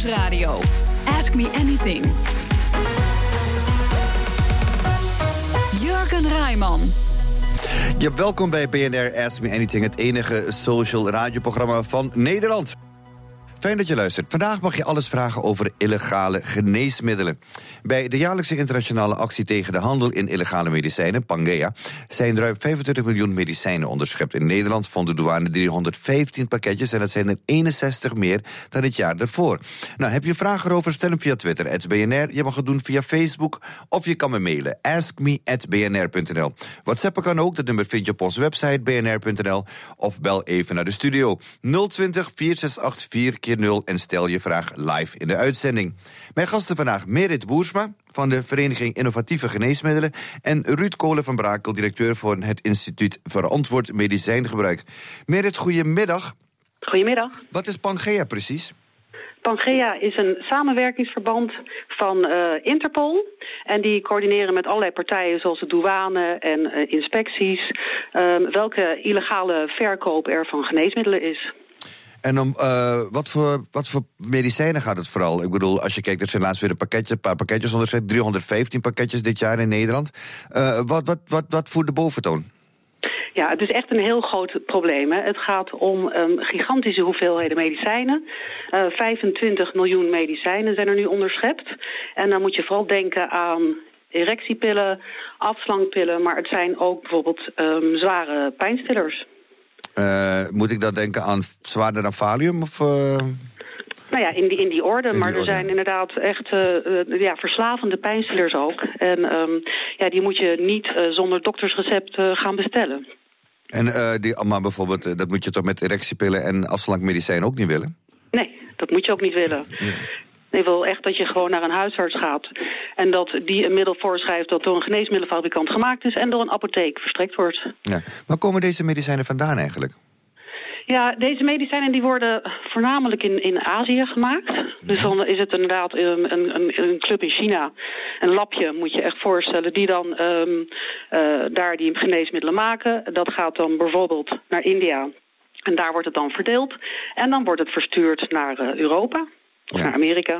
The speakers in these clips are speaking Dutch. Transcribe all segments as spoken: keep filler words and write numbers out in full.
Nieuwsradio. Ask Me Anything. Jurgen Rijman. Ja, welkom bij B N R Ask Me Anything, het enige social radioprogramma van Nederland. Fijn dat je luistert. Vandaag mag je alles vragen over illegale geneesmiddelen. Bij de jaarlijkse internationale actie tegen de handel in illegale medicijnen, Pangea, zijn ruim vijfentwintig miljoen medicijnen onderschept. In Nederland vond de douane driehonderdvijftien pakketjes en dat zijn er eenenzestig meer dan het jaar daarvoor. Nou, heb je vragen erover? Stel hem via Twitter, at B N R. Je mag het doen via Facebook of je kan me mailen, ask me at b n r punt n l. WhatsAppen kan ook, dat nummer vind je op onze website b n r punt n l. Of bel even naar de studio nul twintig, vier zes acht, vier keer nul en stel je vraag live in de uitzending. Mijn gasten vandaag Merit Boersma van de Vereniging Innovatieve Geneesmiddelen en Ruud Kolen van Brakel, directeur voor het Instituut Verantwoord Medicijngebruik. Merit, goedemiddag. Goedemiddag. Wat is Pangea precies? Pangea is een samenwerkingsverband van uh, Interpol. En die coördineren met allerlei partijen zoals de douane en uh, inspecties uh, welke illegale verkoop er van geneesmiddelen is. En om uh, wat, voor, wat voor medicijnen gaat het vooral? Ik bedoel, als je kijkt, er zijn laatst weer een pakketje, een paar pakketjes onderzet, driehonderdvijftien pakketjes dit jaar in Nederland. Uh, wat, wat, wat, wat voert de boventoon? Ja, het is echt een heel groot probleem. Hè. Het gaat om um, gigantische hoeveelheden medicijnen. Uh, vijfentwintig miljoen medicijnen zijn er nu onderschept. En dan moet je vooral denken aan erectiepillen, afslankpillen, maar het zijn ook bijvoorbeeld um, zware pijnstillers. Uh, moet ik dan denken aan zwaarder dan Valium? Of, uh... Nou ja, in die, in die orde. In maar die er orde. zijn inderdaad echt uh, uh, ja, verslavende pijnstillers ook. En um, ja, die moet je niet uh, zonder doktersrecept uh, gaan bestellen. En uh, die, maar bijvoorbeeld, uh, dat moet je toch met erectiepillen en afslankmedicijnen ook niet willen? Nee, dat moet je ook niet willen. Ja. Ik wil echt dat je gewoon naar een huisarts gaat en dat die een middel voorschrijft dat door een geneesmiddelenfabrikant gemaakt is en door een apotheek verstrekt wordt. Ja. Waar komen deze medicijnen vandaan eigenlijk? Ja, deze medicijnen die worden voornamelijk in, in Azië gemaakt. Ja. Dus dan is het inderdaad een, een, een club in China, een labje moet je echt voorstellen, die dan um, uh, daar die geneesmiddelen maken. Dat gaat dan bijvoorbeeld naar India en daar wordt het dan verdeeld en dan wordt het verstuurd naar uh, Europa. Of ja. naar Amerika.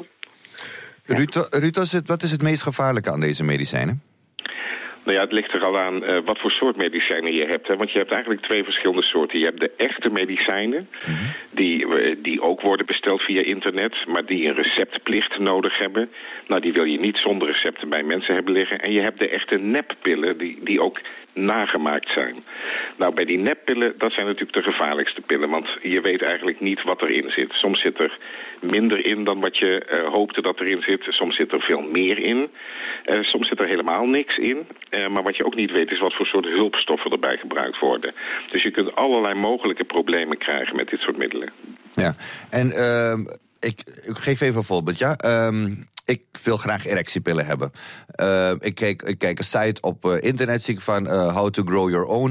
Ruud, Ruud, wat is het meest gevaarlijke aan deze medicijnen? Nou ja, het ligt er al aan uh, wat voor soort medicijnen je hebt. Hè? Want je hebt eigenlijk twee verschillende soorten. Je hebt de echte medicijnen, mm-hmm. die, uh, die ook worden besteld via internet, maar die een receptplicht nodig hebben. Nou, die wil je niet zonder recepten bij mensen hebben liggen. En je hebt de echte neppillen, die, die ook nagemaakt zijn. Nou, bij die neppillen, dat zijn natuurlijk de gevaarlijkste pillen, want je weet eigenlijk niet wat erin zit. Soms zit er minder in dan wat je uh, hoopte dat erin zit. Soms zit er veel meer in. Uh, soms zit er helemaal niks in. Uh, maar wat je ook niet weet is wat voor soort hulpstoffen erbij gebruikt worden. Dus je kunt allerlei mogelijke problemen krijgen met dit soort middelen. Ja, en uh, ik, ik geef even een voorbeeld. Ja? Um, ik wil graag erectiepillen hebben. Uh, ik, kijk, ik kijk een site op uh, internet, zie ik van uh, how to grow your own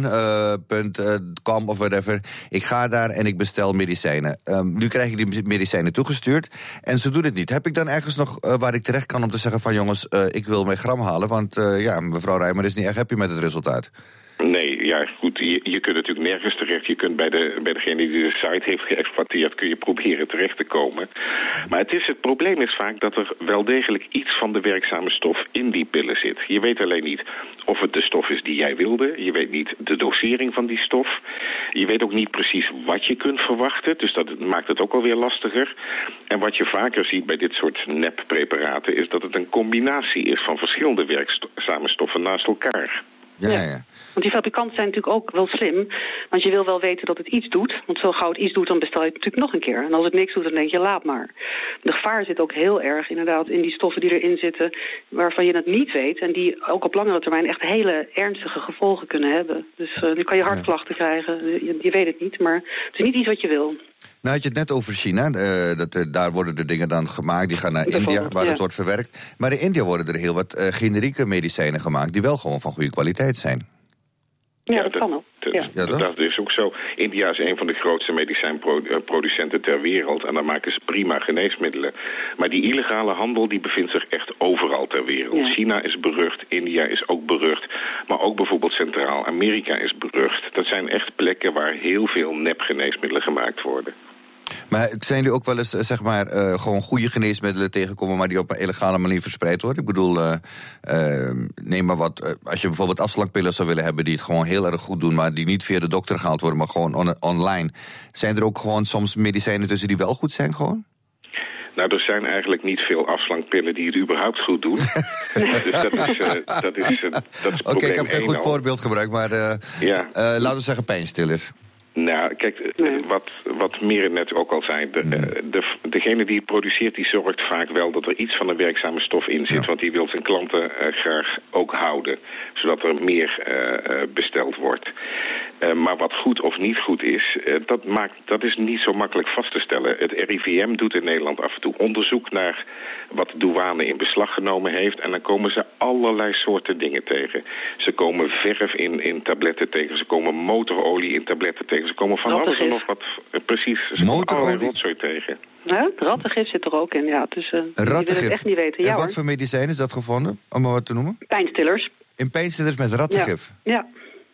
punt com uh, of whatever. Ik ga daar en ik bestel medicijnen. Um, nu krijg ik die medicijnen toegestuurd en ze doen het niet. Heb ik dan ergens nog uh, waar ik terecht kan om te zeggen van jongens, uh, ik wil mijn gram halen, want uh, ja, mevrouw Rijmer is niet echt happy met het resultaat. Nee, ja goed, je, je kunt natuurlijk nergens terecht. Je kunt bij, de, bij degene die de site heeft geëxploiteerd, kun je proberen terecht te komen. Maar het, is, het probleem is vaak dat er wel degelijk iets van de werkzame stof in die pillen zit. Je weet alleen niet of het de stof is die jij wilde. Je weet niet de dosering van die stof. Je weet ook niet precies wat je kunt verwachten. Dus dat maakt het ook alweer lastiger. En wat je vaker ziet bij dit soort neppreparaten is dat het een combinatie is van verschillende werkzame stoffen naast elkaar. Ja, ja, ja. Want die fabrikanten zijn natuurlijk ook wel slim. Want je wil wel weten dat het iets doet. Want zo gauw het iets doet, dan bestel je het natuurlijk nog een keer. En als het niks doet, dan denk je, laat maar. De gevaar zit ook heel erg inderdaad in die stoffen die erin zitten, waarvan je het niet weet. En die ook op langere termijn echt hele ernstige gevolgen kunnen hebben. Dus uh, nu kan je hartklachten ja. krijgen. Je, je weet het niet, maar het is niet iets wat je wil. Nou had je het net over China. Uh, dat, uh, daar worden de dingen dan gemaakt. Die gaan naar India, waar ja. het wordt verwerkt. Maar in India worden er heel wat uh, generieke medicijnen gemaakt die wel gewoon van goede kwaliteit zijn. Ja, dat kan ook. Ja. Ja, dat? dat is ook zo. India is een van de grootste medicijnproducenten ter wereld. En daar maken ze prima geneesmiddelen. Maar die illegale handel die bevindt zich echt overal ter wereld. Ja. China is berucht, India is ook berucht. Maar ook bijvoorbeeld Centraal-Amerika is berucht. Dat zijn echt plekken waar heel veel nepgeneesmiddelen gemaakt worden. Maar zijn jullie ook wel eens, zeg maar, uh, gewoon goede geneesmiddelen tegenkomen, maar die op een illegale manier verspreid worden? Ik bedoel, uh, uh, neem maar wat, uh, als je bijvoorbeeld afslankpillen zou willen hebben die het gewoon heel erg goed doen, maar die niet via de dokter gehaald worden, maar gewoon on- online. Zijn er ook gewoon soms medicijnen tussen die wel goed zijn gewoon? Nou, er zijn eigenlijk niet veel afslankpillen die het überhaupt goed doen. Dus dat is, uh, dat is, uh, dat is Oké, okay, ik heb geen goed al. voorbeeld gebruikt, maar uh, ja. uh, laten we zeggen pijnstillers. Nou, kijk, wat, wat Merit net ook al zei, de, de, degene die het produceert, die zorgt vaak wel dat er iets van een werkzame stof in zit. Ja. Want die wil zijn klanten uh, graag ook houden, zodat er meer uh, besteld wordt. Uh, maar wat goed of niet goed is, uh, dat, maakt, dat is niet zo makkelijk vast te stellen. Het R I V M doet in Nederland af en toe onderzoek naar wat de douane in beslag genomen heeft. En dan komen ze allerlei soorten dingen tegen. Ze komen verf in, in tabletten tegen, ze komen motorolie in tabletten tegen. Ze komen van alles en nog wat, uh, precies, ze komen allerlei rotzooi tegen. Ja, rattengif zit er ook in, ja. Dus, uh, rattengif? Je wil het echt niet weten. Ja, en wat hoor. voor medicijn is dat gevonden, om maar wat te noemen? Pijnstillers. In pijnstillers met rattengif? Ja, ja.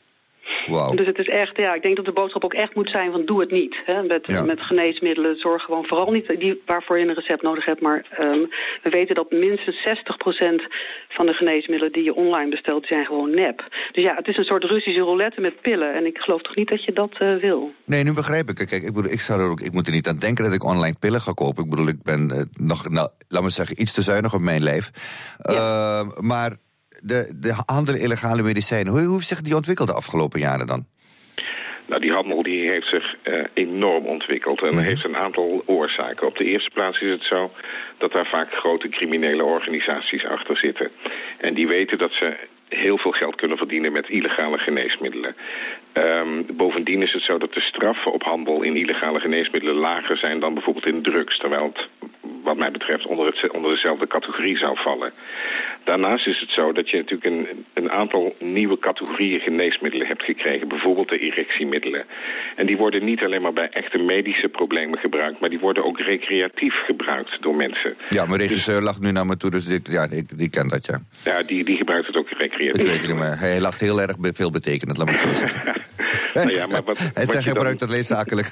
Wow. Dus het is echt, ja, ik denk dat de boodschap ook echt moet zijn van doe het niet. Hè. Met, ja. met geneesmiddelen, zorg gewoon vooral niet die waarvoor je een recept nodig hebt. Maar um, we weten dat minstens zestig procent van de geneesmiddelen die je online bestelt, zijn gewoon nep. Dus ja, het is een soort Russische roulette met pillen. En ik geloof toch niet dat je dat uh, wil. Nee, nu begrijp ik. Kijk, ik, bedoel, ik, zou er ook, ik moet er niet aan denken dat ik online pillen ga kopen. Ik bedoel, ik ben uh, nog, nou, laat maar zeggen, iets te zuinig op mijn lijf. Uh, ja. Maar de, de handel illegale medicijnen, hoe, hoe heeft zich die ontwikkeld de afgelopen jaren dan? Nou, die handel die heeft zich uh, enorm ontwikkeld en mm-hmm. heeft een aantal oorzaken. Op de eerste plaats is het zo dat daar vaak grote criminele organisaties achter zitten. En die weten dat ze heel veel geld kunnen verdienen met illegale geneesmiddelen. Um, bovendien is het zo dat de straffen op handel in illegale geneesmiddelen lager zijn dan bijvoorbeeld in drugs, terwijl het wat mij betreft onder, het, onder dezelfde categorie zou vallen. Daarnaast is het zo dat je natuurlijk een, een aantal nieuwe categorieën geneesmiddelen hebt gekregen. Bijvoorbeeld de erectiemiddelen. En die worden niet alleen maar bij echte medische problemen gebruikt, maar die worden ook recreatief gebruikt door mensen. Ja, mijn regisseur dus, lacht nu naar me toe, dus dit, ja, die, die ken dat, ja. Ja, die, die gebruikt het ook recreatief. Ik weet het, maar hij lacht heel erg veel betekenend, laat me het zo zeggen. Nou ja, maar wat, hij zegt, hij gebruikt dan... dat leeszakelijk.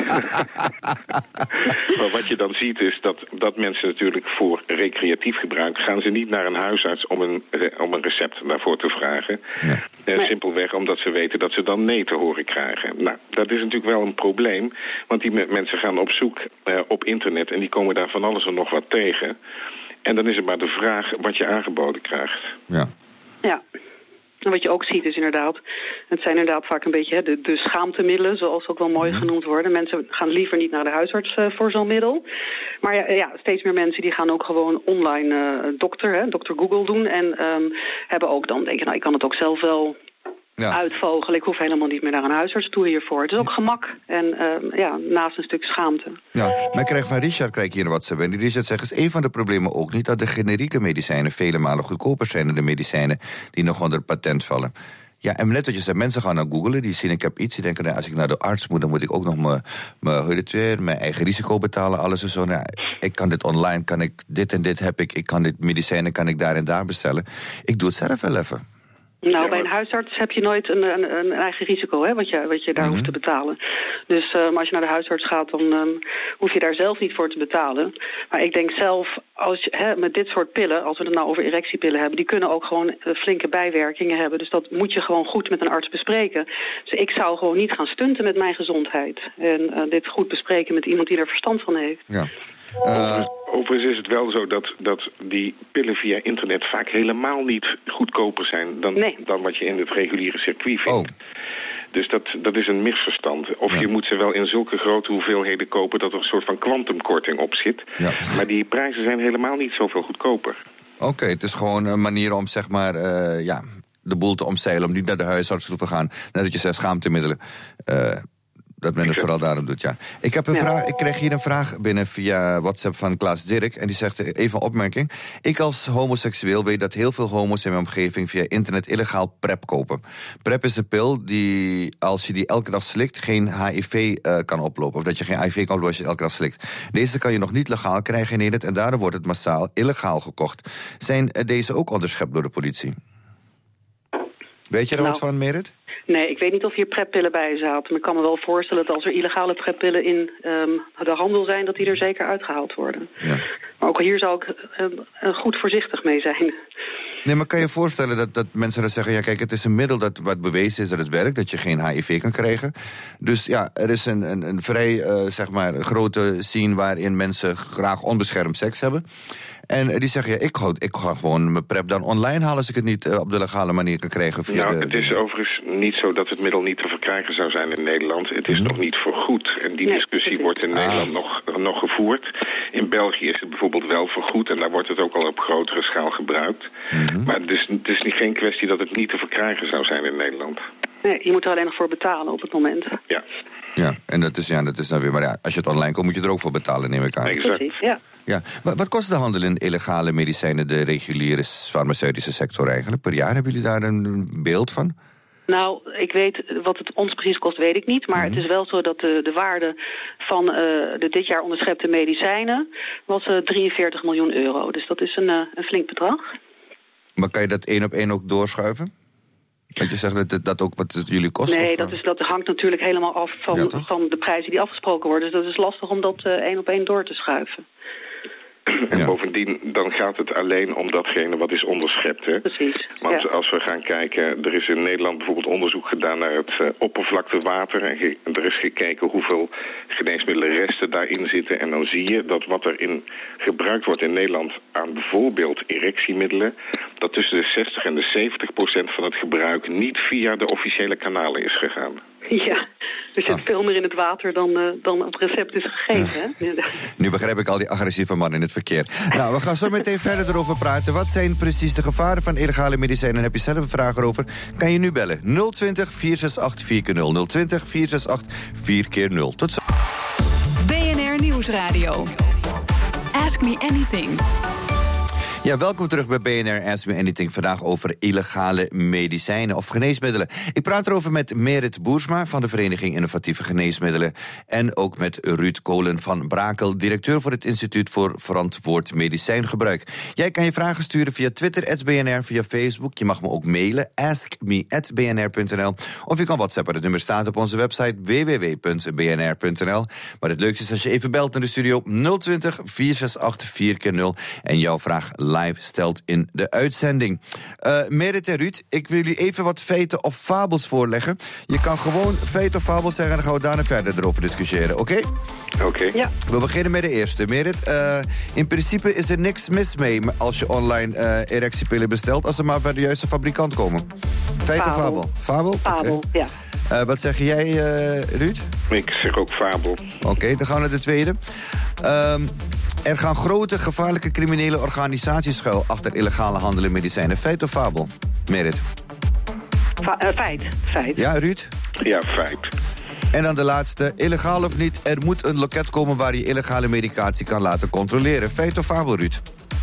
Maar wat je dan ziet is dat, dat mensen natuurlijk voor recreatief gebruik gaan ze niet naar een huisarts om een, om een recept daarvoor te vragen. Ja. Uh, simpelweg omdat ze weten dat ze dan nee te horen krijgen. Nou, dat is natuurlijk wel een probleem, want die mensen gaan op zoek uh, op internet en die komen daar van alles en nog wat tegen. En dan is het maar de vraag wat je aangeboden krijgt. Ja. Ja. En wat je ook ziet is inderdaad, het zijn inderdaad vaak een beetje hè, de, de schaamtemiddelen, zoals ook wel mooi genoemd worden. Mensen gaan liever niet naar de huisarts uh, voor zo'n middel. Maar ja, ja, steeds meer mensen die gaan ook gewoon online uh, dokter, hè, dokter Google doen. En um, hebben ook dan denken, nou ik kan het ook zelf wel ja. uitvogelen. Ik hoef helemaal niet meer naar een huisarts toe hiervoor. Het is ook gemak en uh, ja, naast een stuk schaamte. Ja, maar ik krijg van Richard krijg ik hier wat ze hebben. Die Richard zegt, is een van de problemen ook niet dat de generieke medicijnen vele malen goedkoper zijn dan de medicijnen die nog onder patent vallen. Ja, en net wat je zegt, mensen gaan naar googlen, die zien ik heb iets, die denken, nou, als ik naar de arts moet, dan moet ik ook nog mijn, mijn, mijn eigen risico betalen, alles en zo. Nou, ik kan dit online, kan ik dit en dit heb ik, ik kan dit medicijnen, kan ik daar en daar bestellen. Ik doe het zelf wel even. Nou, ja, bij een huisarts heb je nooit een, een, een eigen risico, hè, wat je, wat je daar mm-hmm. hoeft te betalen. Dus uh, maar als je naar de huisarts gaat, dan um, hoef je daar zelf niet voor te betalen. Maar ik denk zelf, als je, hè, met dit soort pillen, als we het nou over erectiepillen hebben, die kunnen ook gewoon uh, flinke bijwerkingen hebben. Dus dat moet je gewoon goed met een arts bespreken. Dus ik zou gewoon niet gaan stunten met mijn gezondheid. En uh, dit goed bespreken met iemand die er verstand van heeft. Ja. Uh... Overigens is het wel zo dat, dat die pillen via internet vaak helemaal niet goedkoper zijn dan, nee. dan wat je in het reguliere circuit vindt. Oh. Dus dat, dat is een misverstand. Of ja. je moet ze wel in zulke grote hoeveelheden kopen dat er een soort van kwantumkorting op zit. Ja. Maar die prijzen zijn helemaal niet zoveel goedkoper. Oké, okay, het is gewoon een manier om zeg maar uh, ja, de boel te omzeilen, om niet naar de huisarts te gaan. Net dat je zegt schaamtemiddelen. Uh, Dat men het vooral daarom doet, ja. Ik, heb een ja. vraag, ik kreeg hier een vraag binnen via WhatsApp van Klaas Dirk. En die zegt, even een opmerking. Ik als homoseksueel weet dat heel veel homo's in mijn omgeving via internet illegaal PrEP kopen. PrEP is een pil die, als je die elke dag slikt, geen H I V uh, kan oplopen. Of dat je geen H I V kan oplopen als je elke dag slikt. Deze kan je nog niet legaal krijgen in Nederland en daardoor wordt het massaal illegaal gekocht. Zijn deze ook onderschept door de politie? Weet je er nou. wat van, Merit? Nee, ik weet niet of hier preppillen bij zaten. Maar ik kan me wel voorstellen dat als er illegale preppillen in um, de handel zijn, dat die er zeker uitgehaald worden. Ja. Maar ook hier zou ik uh, uh, goed voorzichtig mee zijn. Nee, maar kan je voorstellen dat, dat mensen dan zeggen... ja, kijk, het is een middel dat wat bewezen is dat het werkt... dat je geen H I V kan krijgen. Dus ja, er is een, een, een vrij, uh, zeg maar, grote scene... waarin mensen graag onbeschermd seks hebben. En die zeggen, ja, ik ga, ik ga gewoon mijn prep dan online halen... als ik het niet uh, op de legale manier kan krijgen. Via nou, de, het is overigens niet zo dat het middel niet te verkrijgen zou zijn in Nederland. Het is hmm. nog niet vergoed. En die nee, discussie wordt in ah. Nederland nog, nog gevoerd. In België is het bijvoorbeeld wel vergoed... en daar wordt het ook al op grotere schaal gebruikt. Mm-hmm. Maar het is, het is niet geen kwestie dat het niet te verkrijgen zou zijn in Nederland. Nee, je moet er alleen nog voor betalen op het moment. Ja. Ja, en dat is, ja, dat is dan weer... maar ja, als je het online komt, moet je er ook voor betalen, neem ik aan. Exact. Precies, ja. Ja. Wat, wat kost de handel in illegale medicijnen... de reguliere farmaceutische sector eigenlijk per jaar? Hebben jullie daar een beeld van? Nou, ik weet wat het ons precies kost, weet ik niet. Maar mm-hmm. het is wel zo dat de, de waarde van uh, de dit jaar onderschepte medicijnen... was uh, drieënveertig miljoen euro. Dus dat is een, uh, een flink bedrag. Maar kan je dat één op één ook doorschuiven? Dat je zegt dat dat ook wat het jullie kost? Nee, of, dat, is, dat hangt natuurlijk helemaal af van, ja, van de prijzen die afgesproken worden. Dus dat is lastig om dat uh, één op één door te schuiven. En ja. bovendien, dan gaat het alleen om datgene wat is onderschept. Hè? Precies. Want ja. als we gaan kijken, er is in Nederland bijvoorbeeld onderzoek gedaan naar het uh, oppervlaktewater. En ge- er is gekeken hoeveel geneesmiddelenresten daarin zitten. En dan zie je dat wat er in gebruikt wordt in Nederland aan bijvoorbeeld erectiemiddelen, dat tussen de zestig en de zeventig procent van het gebruik niet via de officiële kanalen is gegaan. Ja, er zit ah. veel meer in het water dan, uh, dan op recept is gegeven. Hè? Nu begrijp ik al die agressieve man in het verkeer. Nou, we gaan zo meteen verder erover praten. Wat zijn precies de gevaren van illegale medicijnen? Heb je zelf een vraag erover? Kan je nu bellen. nul twintig, vier zes acht, vier keer nul. nul twintig, vier zes acht, vier keer nul. Tot zo. B N R Nieuwsradio. Ask me anything. Ja, welkom terug bij B N R Ask Me Anything. Vandaag over illegale medicijnen of geneesmiddelen. Ik praat erover met Merit Boersma van de Vereniging Innovatieve Geneesmiddelen. En ook met Ruud Kolen van Brakel, directeur voor het Instituut voor Verantwoord Medicijngebruik. Jij kan je vragen sturen via Twitter, at B N R, via Facebook. Je mag me ook mailen, ask me at b n r punt n l. Of je kan WhatsAppen, het nummer staat op onze website w w w punt b n r punt n l. Maar het leukste is als je even belt naar de studio nul twintig, vier zes acht, vier keer nul. En jouw vraag live stelt in de uitzending. Uh, Merit en Ruud, ik wil jullie even wat feiten of fabels voorleggen. Je kan gewoon feit of fabel zeggen en dan gaan we daarna verder erover discussiëren, oké? Okay? Oké. Okay. Ja. We beginnen met de eerste. Merit, uh, in principe is er niks mis mee als je online uh, erectiepillen bestelt, als ze maar bij de juiste fabrikant komen. Feit of fabel? Fabel? Fabel, okay. ja. Uh, wat zeg jij, uh, Ruud? Ik zeg ook fabel. Oké, okay, dan gaan we naar de tweede. Um, er gaan grote gevaarlijke criminele organisaties schuil achter illegale handel in medicijnen. Feit of fabel? Merit? Fa- uh, feit. Feit. Ja, Ruud? Ja, feit. En dan de laatste. Illegaal of niet, er moet een loket komen waar je illegale medicatie kan laten controleren. Feit of fabel, Ruud?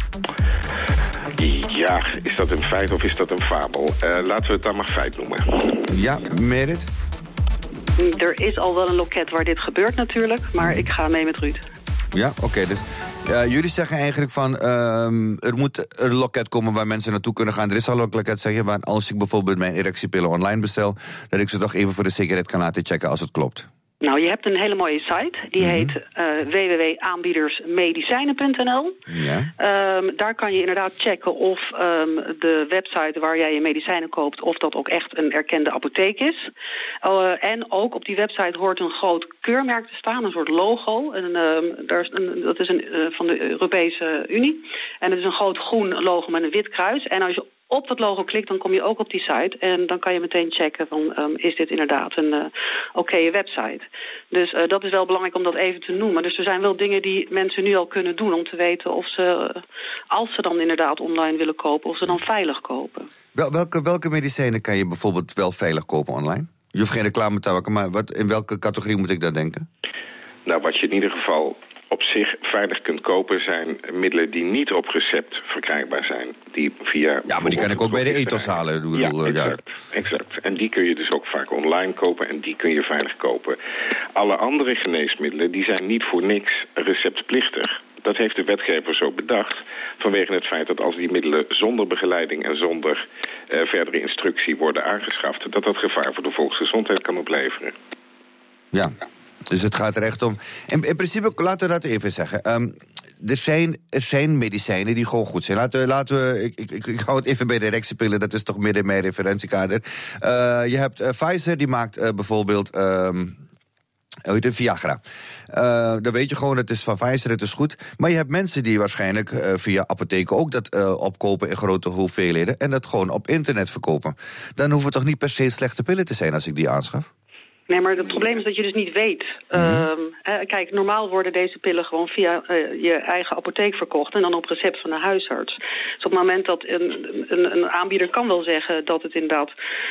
Ja, is dat een feit of is dat een fabel? Uh, laten we het dan maar feit noemen. Ja, Merit? Er is al wel een loket waar dit gebeurt natuurlijk, maar ik ga mee met Ruud. Ja, oké. Okay, dus, uh, jullie zeggen eigenlijk van, um, er moet een loket komen waar mensen naartoe kunnen gaan. Er is al een loket, zeg je, waar als ik bijvoorbeeld mijn erectiepillen online bestel, dat ik ze toch even voor de zekerheid kan laten checken als het klopt. Nou, je hebt een hele mooie site. Die mm-hmm. heet uh, w w w punt aanbiedersmedicijnen punt n l. Ja. Um, daar kan je inderdaad checken of um, de website waar jij je medicijnen koopt, of dat ook echt een erkende apotheek is. Uh, en ook op die website hoort een groot keurmerk te staan, een soort logo. En, um, daar is een, dat is een, uh, van de Europese Unie. En het is een groot groen logo met een wit kruis. En als je op dat logo klikt, dan kom je ook op die site. En dan kan je meteen checken van, um, is dit inderdaad een uh, oké okay website. Dus uh, dat is wel belangrijk om dat even te noemen. Dus er zijn wel dingen die mensen nu al kunnen doen om te weten of ze, uh, als ze dan inderdaad online willen kopen, of ze dan veilig kopen. Wel, welke, welke medicijnen kan je bijvoorbeeld wel veilig kopen online? Je hoeft geen reclame te maken, maar wat, in welke categorie moet ik daar denken? Nou, wat je in ieder geval op zich veilig kunt kopen zijn middelen die niet op recept verkrijgbaar zijn. Die via ja, maar die kan ik ook bij de ethos halen. Bedoel, ja, exact, ja, exact. En die kun je dus ook vaak online kopen en die kun je veilig kopen. Alle andere geneesmiddelen die zijn niet voor niks receptplichtig. Dat heeft de wetgever zo bedacht vanwege het feit dat als die middelen zonder begeleiding en zonder uh, verdere instructie worden aangeschaft, dat dat gevaar voor de volksgezondheid kan opleveren. Ja, dus het gaat er echt om. In, in principe, laten we dat even zeggen. Um, er, zijn, er zijn medicijnen die gewoon goed zijn. Laten we, laten we ik, ik, ik hou het even bij de erectiepillen, dat is toch midden in mijn referentiekader. Uh, je hebt uh, Pfizer, die maakt uh, bijvoorbeeld Um, hoe heet het, Viagra. Uh, dan weet je gewoon, het is van Pfizer, het is goed. Maar je hebt mensen die waarschijnlijk uh, via apotheken ook dat uh, opkopen in grote hoeveelheden en dat gewoon op internet verkopen. Dan hoeven het toch niet per se slechte pillen te zijn als ik die aanschaf? Nee, maar het probleem is dat je dus niet weet. Mm-hmm. Uh, kijk, normaal worden deze pillen gewoon via uh, je eigen apotheek verkocht en dan op recept van de huisarts. Dus op het moment dat een, een, een aanbieder kan wel zeggen dat het inderdaad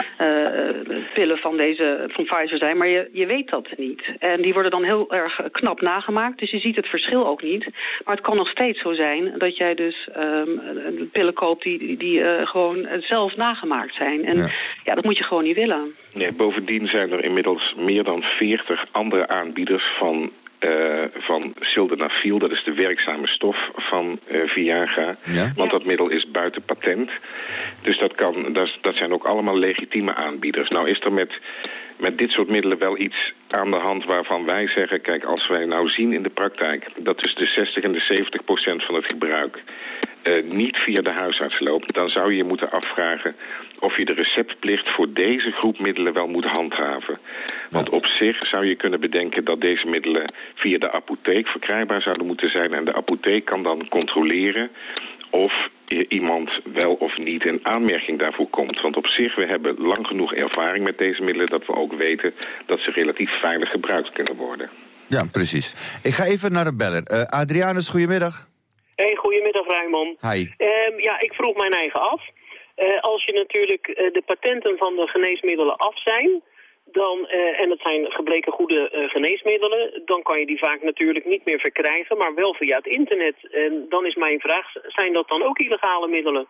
uh, pillen van deze van Pfizer zijn, maar je, je weet dat niet. En die worden dan heel erg knap nagemaakt, dus je ziet het verschil ook niet. Maar het kan nog steeds zo zijn dat jij dus um, pillen koopt die, die, die uh, gewoon zelf nagemaakt zijn. En ja. ja, dat moet je gewoon niet willen. Nee, bovendien zijn er inmiddels meer dan veertig andere aanbieders van, uh, van sildenafil. Dat is de werkzame stof van uh, Viagra. Ja? Want dat middel is buiten patent. Dus dat, kan, dat, dat zijn ook allemaal legitieme aanbieders. Nou is er met, met dit soort middelen wel iets aan de hand waarvan wij zeggen, kijk, als wij nou zien in de praktijk dat dus de zestig en de zeventig procent van het gebruik Uh, niet via de huisarts loopt, dan zou je je moeten afvragen of je de receptplicht voor deze groep middelen wel moet handhaven. Want op zich zou je kunnen bedenken dat deze middelen via de apotheek verkrijgbaar zouden moeten zijn en de apotheek kan dan controleren of iemand wel of niet in aanmerking daarvoor komt. Want op zich, we hebben lang genoeg ervaring met deze middelen dat we ook weten dat ze relatief veilig gebruikt kunnen worden. Ja, precies. Ik ga even naar de beller. Uh, Adrianus, goedemiddag. Hey, goedemiddag Raymond. Hi. Um, ja, ik vroeg mijn eigen af. Uh, als je natuurlijk uh, de patenten van de geneesmiddelen af zijn, dan, uh, en het zijn gebleken goede uh, geneesmiddelen, dan kan je die vaak natuurlijk niet meer verkrijgen, maar wel via het internet. En dan is mijn vraag, zijn dat dan ook illegale middelen?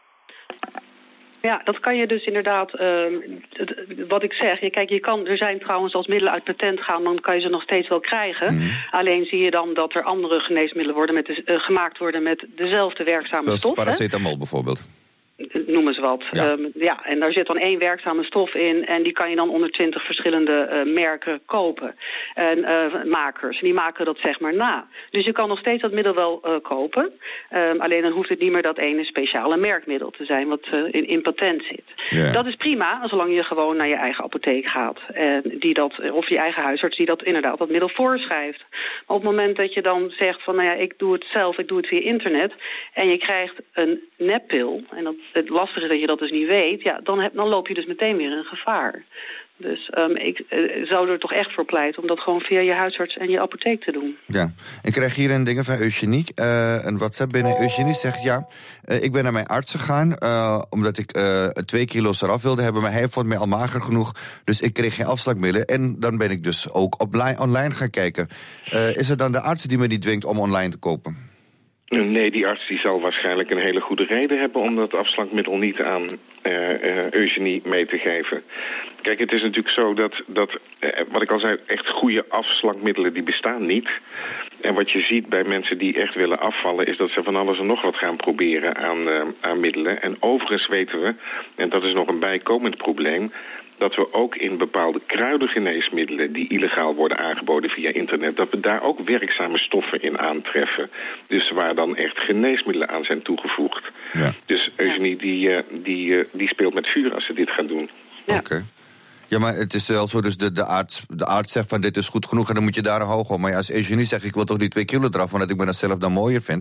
Ja, dat kan je dus inderdaad, uh, wat ik zeg, je, kijk, je kan, er zijn trouwens als middelen uit patent gaan, dan kan je ze nog steeds wel krijgen. Mm. Alleen zie je dan dat er andere geneesmiddelen worden met de, uh, gemaakt worden met dezelfde werkzame Zoals stof. paracetamol hè? bijvoorbeeld. Noemen ze wat. Ja. Um, ja, en daar zit dan één werkzame stof in en die kan je dan onder twintig verschillende uh, merken kopen. En uh, makers, en die maken dat zeg maar na. Dus je kan nog steeds dat middel wel uh, kopen. Um, alleen dan hoeft het niet meer dat ene speciale merkmiddel te zijn wat uh, in, in patent zit. Ja. Dat is prima, zolang je gewoon naar je eigen apotheek gaat. En die dat, of je eigen huisarts die dat inderdaad dat middel voorschrijft. Maar op het moment dat je dan zegt van nou ja, ik doe het zelf, ik doe het via internet en je krijgt een neppil, en dat het lastige is dat je dat dus niet weet, ja, dan, heb, dan loop je dus meteen weer in gevaar. Dus um, ik uh, zou er toch echt voor pleiten om dat gewoon via je huisarts en je apotheek te doen. Ja, ik krijg hier een ding van Eugenie, uh, een WhatsApp binnen. Eugenie zegt ja, uh, ik ben naar mijn arts gegaan, uh, omdat ik uh, twee kilo's eraf wilde hebben, maar hij vond mij al mager genoeg, dus ik kreeg geen afslagmiddelen. En dan ben ik dus ook op li- online gaan kijken. Uh, is het dan de arts die me niet dwingt om online te kopen? Nee, die arts die zal waarschijnlijk een hele goede reden hebben om dat afslankmiddel niet aan uh, uh, Eugenie mee te geven. Kijk, het is natuurlijk zo dat, dat uh, wat ik al zei, echt goede afslankmiddelen die bestaan niet. En wat je ziet bij mensen die echt willen afvallen is dat ze van alles en nog wat gaan proberen aan, uh, aan middelen. En overigens weten we, en dat is nog een bijkomend probleem, dat we ook in bepaalde kruidengeneesmiddelen die illegaal worden aangeboden via internet, dat we daar ook werkzame stoffen in aantreffen. Dus waar dan echt geneesmiddelen aan zijn toegevoegd. Ja. Dus Eugenie die, die, die speelt met vuur als ze dit gaan doen. Ja. Oké. Okay. Ja, maar het is wel zo, dus de, de, arts, de arts zegt van dit is goed genoeg en dan moet je daar een hoog op. Maar ja, als Eugenie zegt ik wil toch die twee kilo eraf, omdat ik me dat zelf dan mooier vind.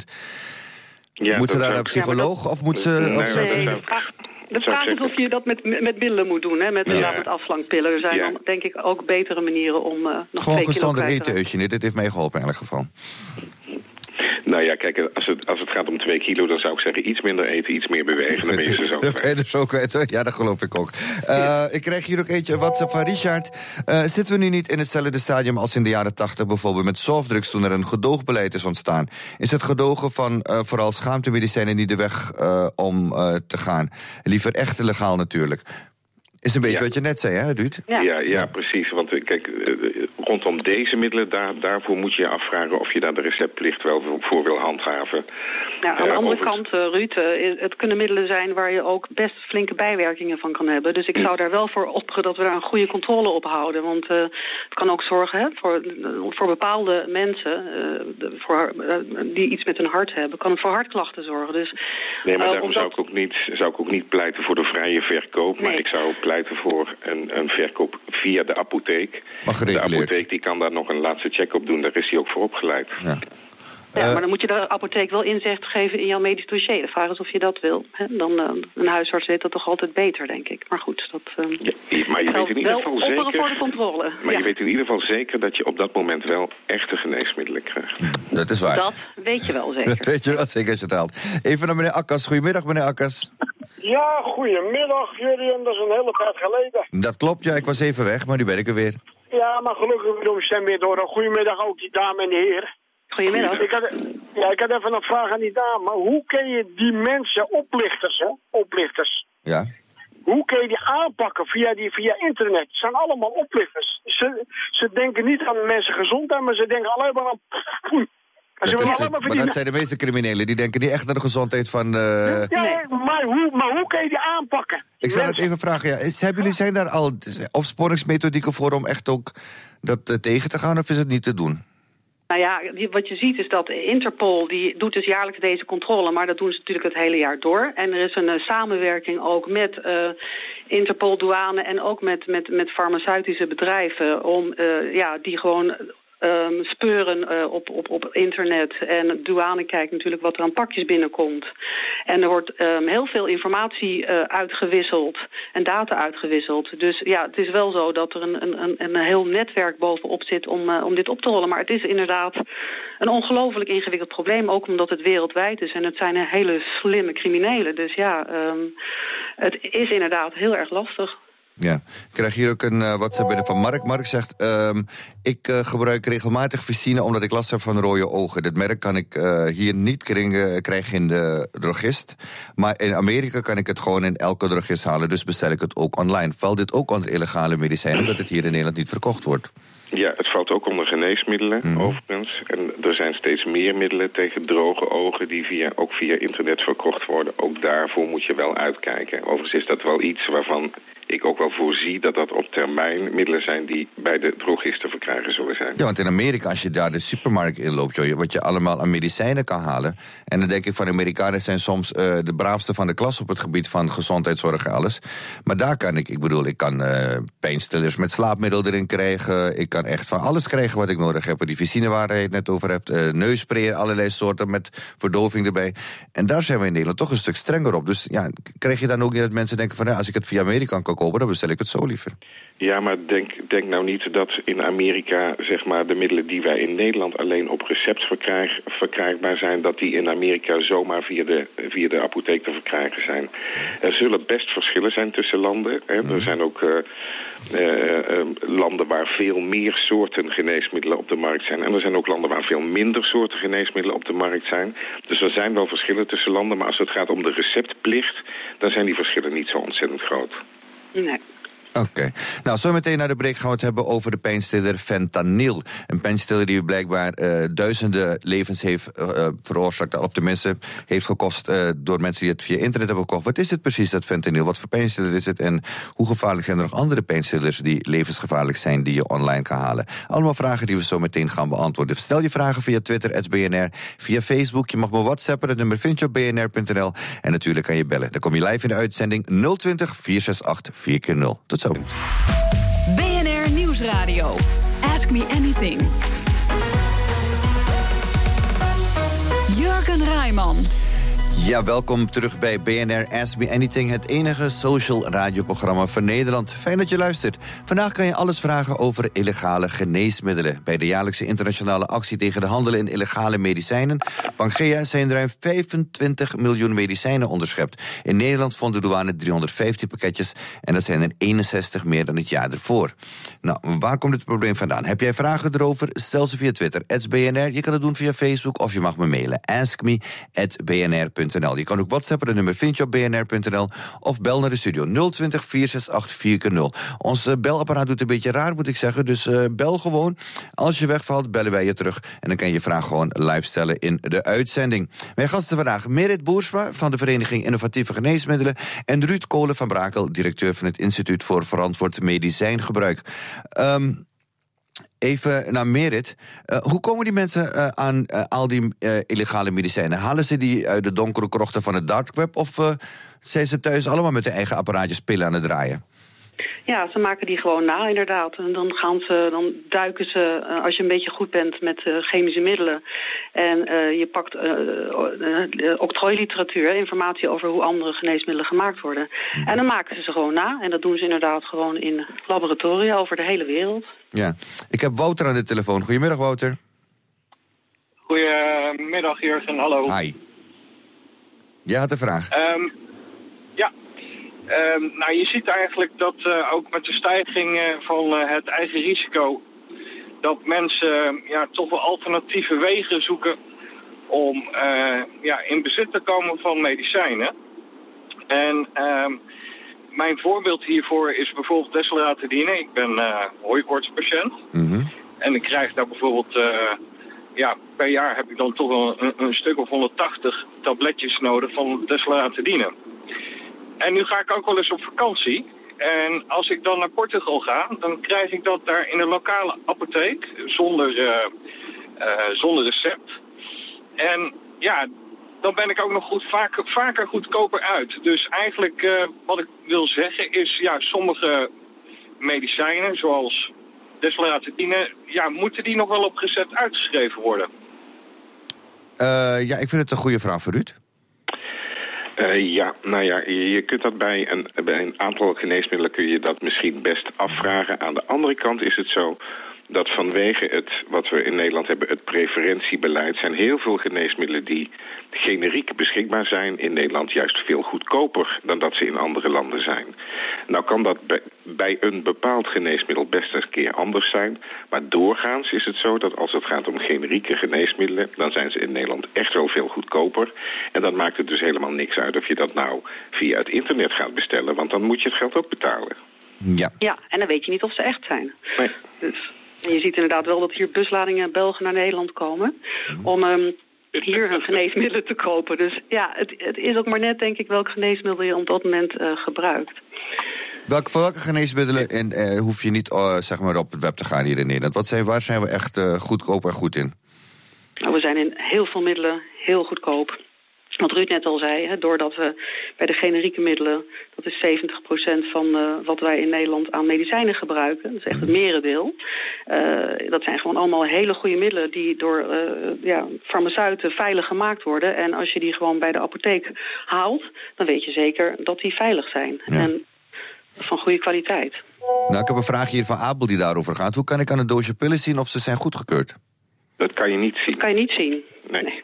Ja, moet ze daar een psycholoog ja, dat, of moet ze... Nee, of nee, nee. De vraag is of je dat met, met middelen moet doen, hè? Met, ja. met afslankpillen. Er zijn ja. dan denk ik ook betere manieren om uh, nog gewoon twee kilo kwijt te eten, Eugenie. Dit heeft mij geholpen in elk geval. Nou ja, kijk, als het, als het gaat om twee kilo, dan zou ik zeggen iets minder eten, iets meer bewegen. Dan ben je ze zo kwijt. Dus ook kwijt, ja, dat geloof ik ook. Uh, ja. Ik krijg hier ook eentje, WhatsApp van Richard. Uh, zitten we nu niet in hetzelfde stadium als in de jaren tachtig bijvoorbeeld met softdrugs toen er een gedoogbeleid is ontstaan? Is het gedogen van uh, vooral schaamtemedicijnen niet de weg uh, om uh, te gaan? Liever echt legaal natuurlijk. Is een beetje ja. wat je net zei, hè, Ruud? Ja, ja, ja, precies. Want kijk, rondom deze middelen, daar, daarvoor moet je je afvragen of je daar de receptplicht wel voor wil handhaven. Ja, aan de uh, andere over... kant, uh, Ruud, uh, het kunnen middelen zijn waar je ook best flinke bijwerkingen van kan hebben. Dus ik zou daar wel voor opperen dat we daar een goede controle op houden. Want uh, het kan ook zorgen hè, voor, voor bepaalde mensen uh, voor, uh, die iets met hun hart hebben, kan het voor hartklachten zorgen. Dus, nee, maar uh, daarom omdat... zou, ik ook niet, zou ik ook niet pleiten voor de vrije verkoop. Nee. Maar ik zou pleiten voor een, een verkoop via de apotheek. De apotheek die kan daar nog een laatste check op doen. Daar is hij ook voor opgeleid. Ja. Ja, maar dan moet je de apotheek wel inzicht geven in jouw medisch dossier. De vraag is of je dat wil. Hè? Dan, uh, een huisarts weet dat toch altijd beter, denk ik. Maar goed, dat uh, ja, maar je weet in ieder geval zeker, voor de controle. Maar ja. je weet in ieder geval zeker dat je op dat moment wel echte geneesmiddelen krijgt. Dat is waar. Dat weet je wel zeker. Dat weet je wel zeker als je het haalt. Even naar meneer Akkas. Goedemiddag, meneer Akkas. Ja, goedemiddag, Jurien. Dat is een hele tijd geleden. Dat klopt, ja. Ik was even weg, maar nu ben ik er weer. Ja, maar gelukkig weer om stem weer door. Goedemiddag ook die dame en de heer. Goedemiddag. Ik had, ja, ik had even een vraag aan die dame. Hoe kun je die mensen, oplichters, hè? Oplichters. Ja. Hoe kun je die aanpakken via, die, via internet? Het zijn allemaal oplichters. Ze, ze denken niet aan mensen gezondheid, maar ze denken alleen maar aan... Dat is, maar, maar dat zijn de meeste criminelen. Die denken niet echt aan de gezondheid van... Uh... Ja, nee. maar, hoe, maar hoe kun je die aanpakken? Ik zou het even vragen. Ja. Is, hebben jullie, zijn daar al opsporingsmethodieken voor om echt ook dat uh, tegen te gaan? Of is het niet te doen? Nou ja, wat je ziet is dat Interpol, die doet dus jaarlijks deze controle, maar dat doen ze natuurlijk het hele jaar door. En er is een uh, samenwerking ook met uh, Interpol, douane en ook met, met, met farmaceutische bedrijven om uh, ja, die gewoon... Um, speuren uh, op, op, op internet. En douane kijkt natuurlijk wat er aan pakjes binnenkomt. En er wordt um, heel veel informatie uh, uitgewisseld en data uitgewisseld. Dus ja, het is wel zo dat er een, een, een heel netwerk bovenop zit om, uh, om dit op te rollen. Maar het is inderdaad een ongelooflijk ingewikkeld probleem, ook omdat het wereldwijd is. En het zijn hele slimme criminelen. Dus ja, um, het is inderdaad heel erg lastig. Ja, ik krijg hier ook een uh, WhatsApp binnen van Mark. Mark zegt, um, ik uh, gebruik regelmatig Vicine omdat ik last heb van rode ogen. Dit merk kan ik uh, hier niet kringen, krijgen in de drogist. Maar in Amerika kan ik het gewoon in elke drogist halen. Dus bestel ik het ook online. Valt dit ook onder illegale medicijnen, omdat het hier in Nederland niet verkocht wordt? Ja, het valt ook onder geneesmiddelen, mm. overigens. En er zijn steeds meer middelen tegen droge ogen die via, ook via internet verkocht worden. Ook daarvoor moet je wel uitkijken. Overigens is dat wel iets waarvan ik ook wel voorzie dat dat op termijn middelen zijn die bij de drogisten verkrijgen zullen zijn. Ja, want in Amerika, als je daar de supermarkt inloopt, joh, wat je allemaal aan medicijnen kan halen. En dan denk ik van, Amerikanen zijn soms uh, de braafste van de klas op het gebied van gezondheidszorg en alles. Maar daar kan ik, ik bedoel, ik kan uh, pijnstillers met slaapmiddel erin krijgen. Ik kan echt van alles krijgen wat ik nodig heb. Die Vicine waar je het net over hebt, uh, neussprayen, allerlei soorten met verdoving erbij. En daar zijn we in Nederland toch een stuk strenger op. Dus ja, krijg je dan ook niet dat mensen denken van, ja, als ik het via Amerika kan kopen, dan bestel ik het zo liever. Ja, maar denk, denk nou niet dat in Amerika, zeg maar, de middelen die wij in Nederland alleen op recept verkrijg, verkrijgbaar zijn, dat die in Amerika zomaar via de, via de apotheek te verkrijgen zijn. Er zullen best verschillen zijn tussen landen. Hè. Mm. Er zijn ook uh, uh, uh, landen waar veel meer soorten geneesmiddelen op de markt zijn. En er zijn ook landen waar veel minder soorten geneesmiddelen op de markt zijn. Dus er zijn wel verschillen tussen landen, maar als het gaat om de receptplicht, dan zijn die verschillen niet zo ontzettend groot. Nee. Oké. Okay. Nou, zo meteen naar de break gaan we het hebben over de pijnstiller fentanyl. Een pijnstiller die blijkbaar uh, duizenden levens heeft uh, veroorzaakt, of tenminste heeft gekost uh, door mensen die het via internet hebben gekocht. Wat is het precies, dat fentanyl? Wat voor pijnstiller is het? En hoe gevaarlijk zijn er nog andere pijnstillers die levensgevaarlijk zijn, die je online kan halen? Allemaal vragen die we zo meteen gaan beantwoorden. Stel je vragen via Twitter, at B N R, via Facebook. Je mag me whatsappen, het nummer vind je op b n r punt n l. En natuurlijk kan je bellen. Dan kom je live in de uitzending nul twintig, vier zes acht, vier keer nul. Tot zo. B N R Nieuwsradio. Ask Me Anything. Jurgen Rijman. Ja, welkom terug bij B N R Ask Me Anything, het enige social radioprogramma van Nederland. Fijn dat je luistert. Vandaag kan je alles vragen over illegale geneesmiddelen. Bij de jaarlijkse internationale actie tegen de handel in illegale medicijnen, Pangea, zijn ruim vijfentwintig miljoen medicijnen onderschept. In Nederland vond de douane driehonderdvijftien pakketjes en dat zijn er eenenzestig meer dan het jaar ervoor. Nou, waar komt dit probleem vandaan? Heb jij vragen erover? Stel ze via Twitter, at B N R. Je kan het doen via Facebook of je mag me mailen, askme at b n r punt n l. punt n l. Je kan ook WhatsAppen, de nummer vind je op b n r punt n l. Of bel naar de studio nul twintig, vier zes acht, vier nul. Ons uh, belapparaat doet een beetje raar, moet ik zeggen. Dus uh, bel gewoon. Als je wegvalt, bellen wij je terug. En dan kan je je vraag gewoon live stellen in de uitzending. Mijn gasten vandaag Merit Boersma van de Vereniging Innovatieve Geneesmiddelen en Ruud Kolen van Brakel, directeur van het Instituut voor Verantwoord Medicijngebruik. Um, Even naar Merit. Uh, hoe komen die mensen uh, aan uh, al die uh, illegale medicijnen? Halen ze die uit de donkere krochten van het dark web? Of uh, zijn ze thuis allemaal met hun eigen apparaatjes pillen aan het draaien? Ja, ze maken die gewoon na, inderdaad. En dan gaan ze, dan duiken ze, uh, als je een beetje goed bent met uh, chemische middelen en uh, je pakt uh, uh, octrooiliteratuur, informatie over hoe andere geneesmiddelen gemaakt worden. Mm-hmm. En dan maken ze ze gewoon na. En dat doen ze inderdaad gewoon in laboratoria over de hele wereld. Ja, ik heb Wouter aan de telefoon. Goedemiddag, Wouter. Goedemiddag, Jurgen. Hallo. Hi. Jij had een vraag. Um, ja. Um, nou, je ziet eigenlijk dat uh, ook met de stijging uh, van uh, het eigen risico, dat mensen uh, ja, toch wel alternatieve wegen zoeken om uh, ja, in bezit te komen van medicijnen. En um, mijn voorbeeld hiervoor is bijvoorbeeld desloratadine. Ik ben uh, hooikoortspatiënt. Mm-hmm. En ik krijg daar bijvoorbeeld, uh, ja, per jaar heb ik dan toch wel een, een stuk of honderdtachtig tabletjes nodig van desloratadine. En nu ga ik ook wel eens op vakantie. En als ik dan naar Portugal ga, dan krijg ik dat daar in een lokale apotheek, zonder, uh, uh, zonder recept. En ja, dan ben ik ook nog goed, vaker, vaker goedkoper uit. Dus eigenlijk uh, wat ik wil zeggen is, ja, sommige medicijnen, zoals desloratadine, ja, moeten die nog wel op recept uitgeschreven worden? Uh, ja, ik vind het een goede vraag voor Ruud. Uh, ja, nou ja, je kunt dat bij een, bij een aantal geneesmiddelen kun je dat misschien best afvragen. Aan de andere kant is het zo dat vanwege het, wat we in Nederland hebben, het preferentiebeleid, zijn heel veel geneesmiddelen die generiek beschikbaar zijn in Nederland juist veel goedkoper dan dat ze in andere landen zijn. Nou kan dat bij, bij een bepaald geneesmiddel best een keer anders zijn, maar doorgaans is het zo dat als het gaat om generieke geneesmiddelen, dan zijn ze in Nederland echt wel veel goedkoper. En dan maakt het dus helemaal niks uit of je dat nou via het internet gaat bestellen, want dan moet je het geld ook betalen. Ja, ja, en dan weet je niet of ze echt zijn. Nee. Dus, en je ziet inderdaad wel dat hier busladingen Belgen naar Nederland komen om um, hier hun geneesmiddelen te kopen. Dus ja, het, het is ook maar net, denk ik, welk geneesmiddel je op dat moment uh, gebruikt. Welke, voor welke geneesmiddelen en, uh, hoef je niet uh, zeg maar op het web te gaan hier in Nederland? Wat zijn, waar zijn we echt uh, goedkoop en goed in? Nou, we zijn in heel veel middelen heel goedkoop. Wat Ruud net al zei, hè, doordat we bij de generieke middelen, dat is zeventig procent van uh, wat wij in Nederland aan medicijnen gebruiken. Dat is echt het merendeel. Uh, dat zijn gewoon allemaal hele goede middelen die door uh, ja, farmaceuten veilig gemaakt worden. En als je die gewoon bij de apotheek haalt, dan weet je zeker dat die veilig zijn. Ja. En van goede kwaliteit. Nou, ik heb een vraag hier van Abel die daarover gaat. Hoe kan ik aan een doosje pillen zien of ze zijn goedgekeurd? Dat kan je niet zien. Dat kan je niet zien. Nee. nee.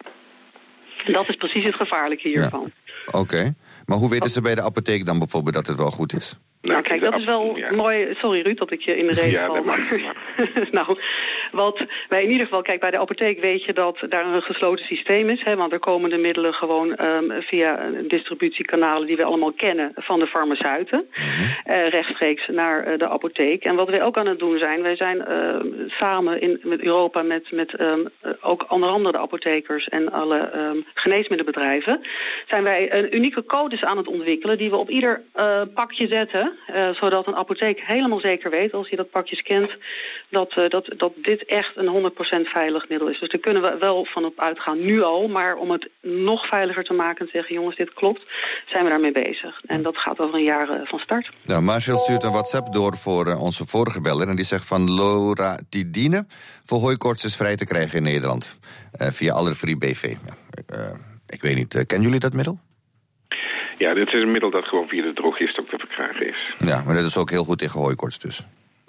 Dat is precies het gevaarlijke hiervan. Ja. Oké, okay. Maar hoe weten ze bij de apotheek dan bijvoorbeeld dat het wel goed is? Nou, kijk, dat is wel ja. mooi. Sorry, Ruud, dat ik je in de reden ja, val. Nou, wat wij in ieder geval, kijk, bij de apotheek weet je dat daar een gesloten systeem is. Hè, want er komen de middelen gewoon um, via distributiekanalen die we allemaal kennen van de farmaceuten. Mm-hmm. Uh, rechtstreeks naar uh, de apotheek. En wat wij ook aan het doen zijn, wij zijn uh, samen in met Europa met, met um, ook onder andere de apothekers en alle um, geneesmiddelenbedrijven, zijn wij een unieke codes aan het ontwikkelen die we op ieder uh, pakje zetten. Uh, zodat een apotheek helemaal zeker weet, als hij dat pakje scant, dat, uh, dat, dat dit echt een honderd procent veilig middel is. Dus daar kunnen we wel van op uitgaan, nu al. Maar om het nog veiliger te maken en te zeggen, jongens, dit klopt, zijn we daarmee bezig. En dat gaat over een jaar uh, van start. Nou, Marcel stuurt een WhatsApp door voor uh, onze vorige beller. En die zegt van loratadine voor hooikoorts is vrij te krijgen in Nederland. Uh, via Allerfree B V. Uh, ik weet niet, uh, kennen jullie dat middel? Ja, dit is een middel dat gewoon via de drogist ook te verkrijgen is. Ja, maar dat is ook heel goed tegen hooikoorts dus.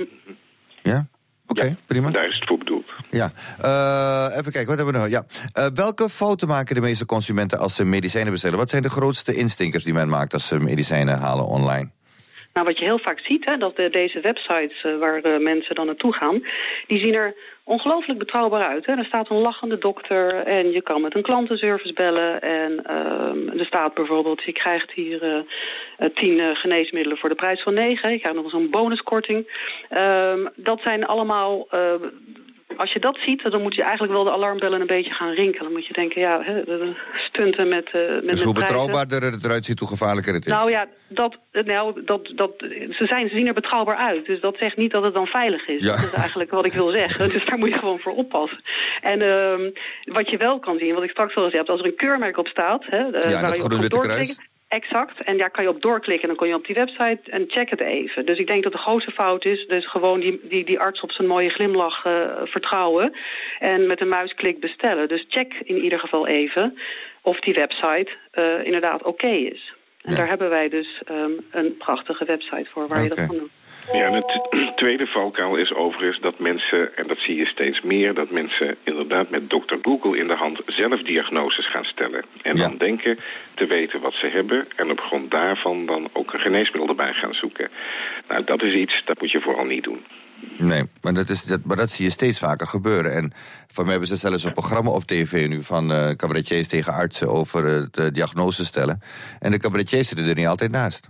Ja? Oké, okay, ja, prima. Daar is het voor bedoeld. Ja, uh, even kijken, wat hebben we nou? Ja. Uh, welke fouten maken de meeste consumenten als ze medicijnen bestellen? Wat zijn de grootste instinkers die men maakt als ze medicijnen halen online? Nou, wat je heel vaak ziet, hè, dat de, deze websites uh, waar uh, mensen dan naartoe gaan, die zien er ongelooflijk betrouwbaar uit. Hè. Er staat een lachende dokter en je kan met een klantenservice bellen. En uh, er staat bijvoorbeeld, je krijgt hier uh, uh, tien uh, geneesmiddelen voor de prijs van negen. Je krijgt nog eens een bonuskorting. Uh, dat zijn allemaal... Uh, Als je dat ziet, dan moet je eigenlijk wel de alarmbellen een beetje gaan rinkelen. Dan moet je denken, ja, hè, stunten met, uh, met Dus hoe met betrouwbaarder het eruit ziet, hoe gevaarlijker het is? Nou ja, dat, nou, dat, dat, ze, zijn, ze zien er betrouwbaar uit. Dus dat zegt niet dat het dan veilig is. Ja. Dat is eigenlijk wat ik wil zeggen. Dus daar moet je gewoon voor oppassen. En uh, wat je wel kan zien, wat ik straks al gezegd heb, als er een keurmerk op staat, hè, uh, ja, waar je op kan doorklikken. Exact, en daar kan je op doorklikken en dan kun je op die website en check het even. Dus ik denk dat de grootste fout is, dus gewoon die, die, die arts op zijn mooie glimlach uh, vertrouwen en met een muisklik bestellen. Dus check in ieder geval even of die website uh, inderdaad oké okay is. En ja. daar hebben wij dus um, een prachtige website voor waar okay. je dat kan doen. Ja, en het tweede valkuil is overigens dat mensen, en dat zie je steeds meer, dat mensen inderdaad met dokter Google in de hand zelf diagnoses gaan stellen. En ja. dan denken te weten wat ze hebben en op grond daarvan dan ook een geneesmiddel erbij gaan zoeken. Nou, dat is iets, dat moet je vooral niet doen. Nee, maar dat, is, dat, maar dat zie je steeds vaker gebeuren. En voor mij hebben ze zelfs een programma op tv nu van uh, cabaretiers tegen artsen over uh, de diagnose stellen. En de cabaretiers zitten er niet altijd naast.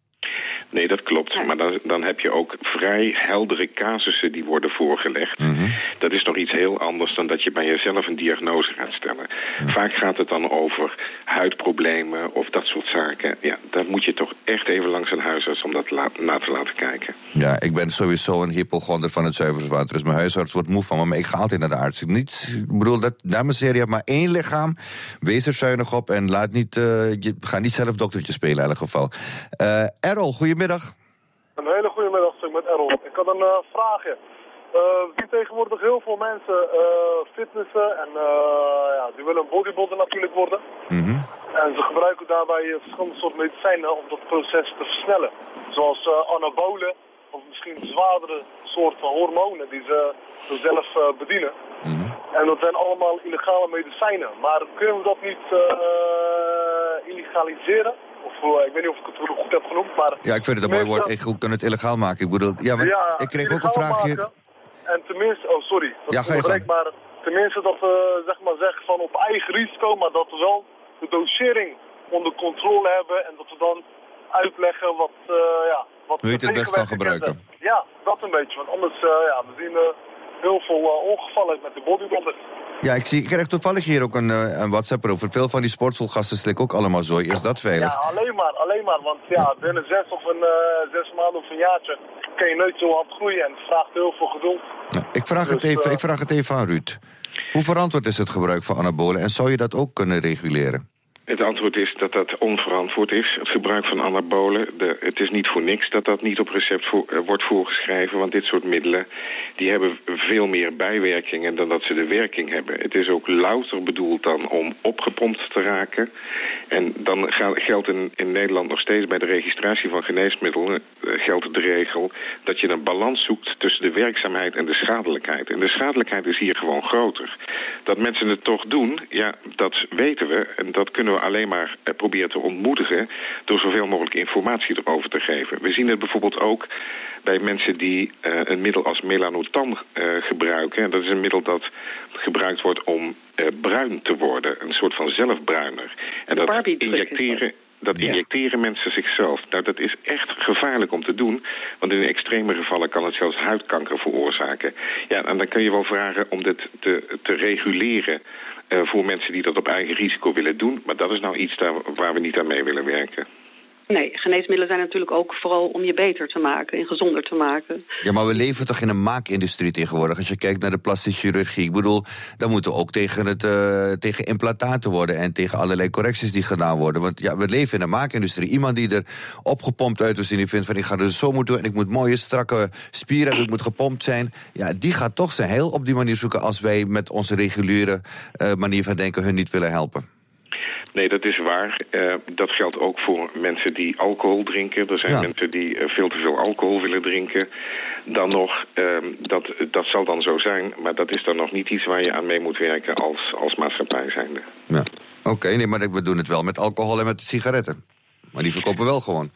Nee, dat klopt. Maar dan, dan heb je ook vrij heldere casussen die worden voorgelegd. Mm-hmm. Dat is nog iets heel anders dan dat je bij jezelf een diagnose gaat stellen. Mm. Vaak gaat het dan over huidproblemen of dat soort zaken. Ja, daar moet je toch echt even langs een huisarts om dat la- na te laten kijken. Ja, ik ben sowieso een hypochonder van het zuiverswater. Dus mijn huisarts wordt moe van me, maar ik ga altijd naar de arts. Ik, niet, ik bedoel, dat, dames en heren, je hebt maar één lichaam. Wees er zuinig op en laat niet, uh, je, ga niet zelf doktertje spelen in elk geval. Uh, Errol, goedemiddag. Een hele goede middag, zeg met Errol. Ik had een uh, vraagje. Uh, we zien tegenwoordig heel veel mensen uh, fitnessen en uh, ja, die willen een bodybuilder natuurlijk worden. Mm-hmm. En ze gebruiken daarbij verschillende soorten medicijnen om dat proces te versnellen. Zoals uh, anabolen of misschien zwaardere soorten hormonen die ze zelf uh, bedienen. Mm-hmm. En dat zijn allemaal illegale medicijnen. Maar kunnen we dat niet uh, illegaliseren? Of, uh, ik weet niet of ik het goed heb genoemd, maar... Ja, ik vind het een mooi woord. Ik kan het illegaal maken. Ik bedoel, ja, want ja, ik kreeg ook een vraag hier. En tenminste, oh sorry, dat ja, is correct, maar tenminste dat we zeg maar zeggen van op eigen risico, maar dat we wel de dosering onder controle hebben en dat we dan uitleggen wat, uh, ja, wat hoe je het het best kan gebruiken. Hebben. Ja, dat een beetje, want anders, uh, ja, we zien uh, heel veel uh, ongevallen met de bodybuilders. Ja, ik, zie, ik krijg toevallig hier ook een, uh, een WhatsApp over. Veel van die sportschoolgasten slikken ook allemaal zo. Is dat veilig? Ja, alleen maar, alleen maar. Want ja, ja. binnen zes of een uh, zes maanden of een jaartje kan je nooit zo hard groeien. En het vraagt heel veel geduld. Ja, ik, vraag dus, het even, uh, ik vraag het even aan Ruud. Hoe verantwoord is het gebruik van anabolen? En zou je dat ook kunnen reguleren? Het antwoord is dat dat onverantwoord is, het gebruik van anabolen. De, het is niet voor niks dat dat niet op recept voor, uh, wordt voorgeschreven. Want dit soort middelen die hebben veel meer bijwerkingen dan dat ze de werking hebben. Het is ook louter bedoeld dan om opgepompt te raken. En dan geldt in, in Nederland nog steeds bij de registratie van geneesmiddelen... Uh, geldt de regel dat je een balans zoekt tussen de werkzaamheid en de schadelijkheid. En de schadelijkheid is hier gewoon groter. Dat mensen het toch doen, ja, dat weten we en dat kunnen we we alleen maar uh, proberen te ontmoedigen door zoveel mogelijk informatie erover te geven. We zien het bijvoorbeeld ook bij mensen die uh, een middel als melanotan uh, gebruiken. En dat is een middel dat gebruikt wordt om uh, bruin te worden. Een soort van zelfbruiner. En dat injecteren... Dat injecteren ja. mensen zichzelf. Nou, dat is echt gevaarlijk om te doen. Want in extreme gevallen kan het zelfs huidkanker veroorzaken. Ja, en dan kun je wel vragen om dit te, te reguleren... Uh, voor mensen die dat op eigen risico willen doen. Maar dat is nou iets daar, waar we niet aan mee willen werken. Nee, geneesmiddelen zijn natuurlijk ook vooral om je beter te maken en gezonder te maken. Ja, maar we leven toch in een maakindustrie tegenwoordig. Als je kijkt naar de plastische chirurgie. Ik bedoel, dan moeten we ook tegen, het, uh, tegen implantaten worden... en tegen allerlei correcties die gedaan worden. Want ja, we leven in een maakindustrie. Iemand die er opgepompt uit is en die vindt van... ik ga er zo moeten doen en ik moet mooie, strakke spieren hebben... ik moet gepompt zijn. Ja, die gaat toch zijn heil op die manier zoeken... als wij met onze reguliere uh, manier van denken hun niet willen helpen. Nee, dat is waar. Uh, dat geldt ook voor mensen die alcohol drinken. Er zijn ja. mensen die uh, veel te veel alcohol willen drinken. Dan nog, uh, dat, dat zal dan zo zijn. Maar dat is dan nog niet iets waar je aan mee moet werken als, als maatschappij zijnde. Ja. Oké, okay, nee, maar we doen het wel met alcohol en met sigaretten. Maar die verkopen wel gewoon.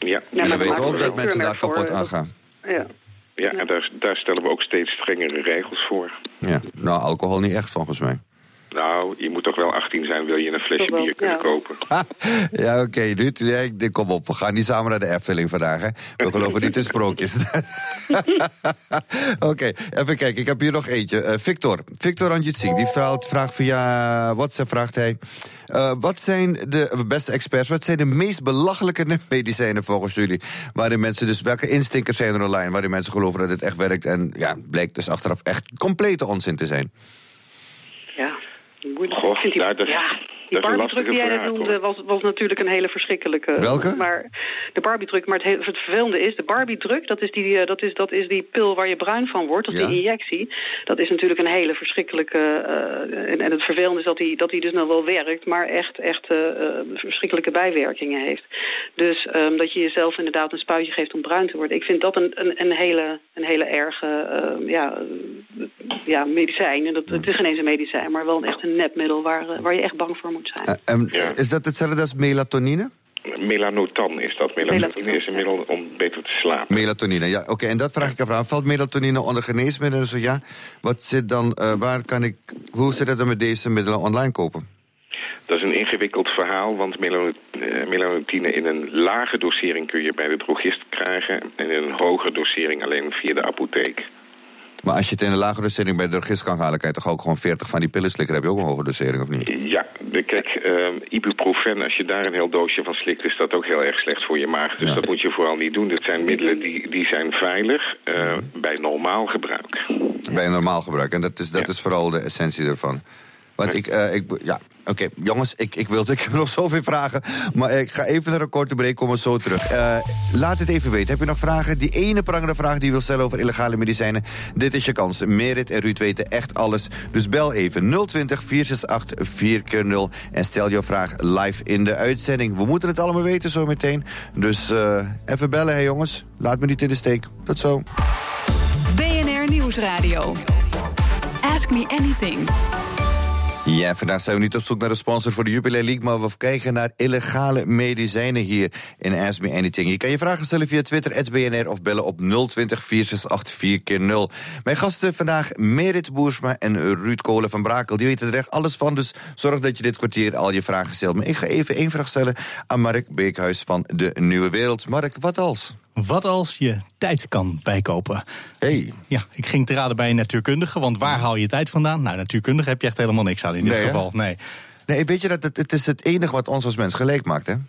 Ja, en dan weten we ook dat voor, mensen daar kapot voor, aan gaan. Ja. Ja, en daar, daar stellen we ook steeds strengere regels voor. Ja, nou, alcohol niet echt volgens mij. Nou, je moet toch wel achttien zijn, wil je een flesje Wel, bier kunnen ja. kopen. Ja, oké, okay, Ruud, ja, kom op, we gaan niet samen naar de Efteling vandaag, hè. We geloven niet in sprookjes. Oké, okay, even kijken, ik heb hier nog eentje. Uh, Victor, Victor Anjitsing, die vraagt, vraagt via WhatsApp, vraagt hij... Uh, wat zijn de beste experts, wat zijn de meest belachelijke medicijnen volgens jullie? Waarin mensen dus, welke instinkers zijn er online, waarin mensen geloven dat het echt werkt en ja, blijkt dus achteraf echt complete onzin te zijn? Ja, moeilijk. Goh, Ik vind die, daar, dat, ja, die dat is een Barbie-druk die jij net lastige noemde vraag, was, was natuurlijk een hele verschrikkelijke... Welke? Maar de Barbie-druk, maar het, he- het vervelende is, de Barbie-druk, dat is, die, uh, dat, is, dat is die pil waar je bruin van wordt, dat is Ja. die injectie. Dat is natuurlijk een hele verschrikkelijke... Uh, en, en het vervelende is dat die, dat die dus nou wel werkt, maar echt, echt uh, uh, verschrikkelijke bijwerkingen heeft. Dus um, dat je jezelf inderdaad een spuitje geeft om bruin te worden. Ik vind dat een, een, een, hele, een hele erge uh, ja, uh, ja, medicijn. En dat, het is geen eens een medicijn, maar wel echt een nepmiddel waar, uh, waar je echt bang voor moet zijn. Uh, um, Ja. Is dat hetzelfde als melatonine? Melanotan is dat. Melatonine is een middel om beter te slapen. Melatonine, ja, oké. Okay, en dat vraag ik af. Valt melatonine onder geneesmiddelen? Zo ja. Wat zit dan, uh, waar kan ik, hoe zit het dan met deze middelen online kopen? Dat is een ingewikkeld verhaal, want melanotine in een lage dosering kun je bij de drogist krijgen en in een hogere dosering alleen via de apotheek. Maar als je het in een lage dosering bij de drogist kan halen, kan je toch ook gewoon veertig van die pillen slikken? Heb je ook een hoge dosering, of niet? Ja, de, kijk, uh, ibuprofen, als je daar een heel doosje van slikt, is dat ook heel erg slecht voor je maag. Dus ja. dat moet je vooral niet doen. Dat zijn middelen die, die zijn veilig uh, bij normaal gebruik. Bij normaal gebruik. En dat is, dat ja. is vooral de essentie ervan. Want ja. ik, uh, ik, ja, oké, okay, jongens, ik, ik, wil, ik heb nog zoveel vragen. Maar ik ga even naar een korte break, komen zo terug. Uh, laat het even weten. Heb je nog vragen? Die ene prangende vraag die je wil stellen over illegale medicijnen. Dit is je kans. Merit en Ruud weten echt alles. Dus bel even nul twintig, vier zes acht, vier keer nul. En stel jouw vraag live in de uitzending. We moeten het allemaal weten zo meteen. Dus uh, even bellen, hè jongens. Laat me niet in de steek. Tot zo. B N R Nieuwsradio. Ask me anything. Ja, vandaag zijn we niet op zoek naar de sponsor voor de Jubilee League, maar we kijken naar illegale medicijnen hier in Ask Me Anything. Je kan je vragen stellen via Twitter, at B N R, of bellen op nul twintig, vier zes acht, vier keer nul. Mijn gasten vandaag Merit Boersma en Ruud Kolen van Brakel. Die weten er echt alles van, dus zorg dat je dit kwartier al je vragen stelt. Maar ik ga even één vraag stellen aan Mark Beekhuis van De Nieuwe Wereld. Mark, wat als? Wat als je tijd kan bijkopen? Hey. Ja, ik ging te raden bij een natuurkundige, want waar haal je tijd vandaan? Nou, natuurkundige heb je echt helemaal niks aan in dit nee, geval. Nee. Nee, weet je dat het, het is het enige wat ons als mens gelijk maakt, hè?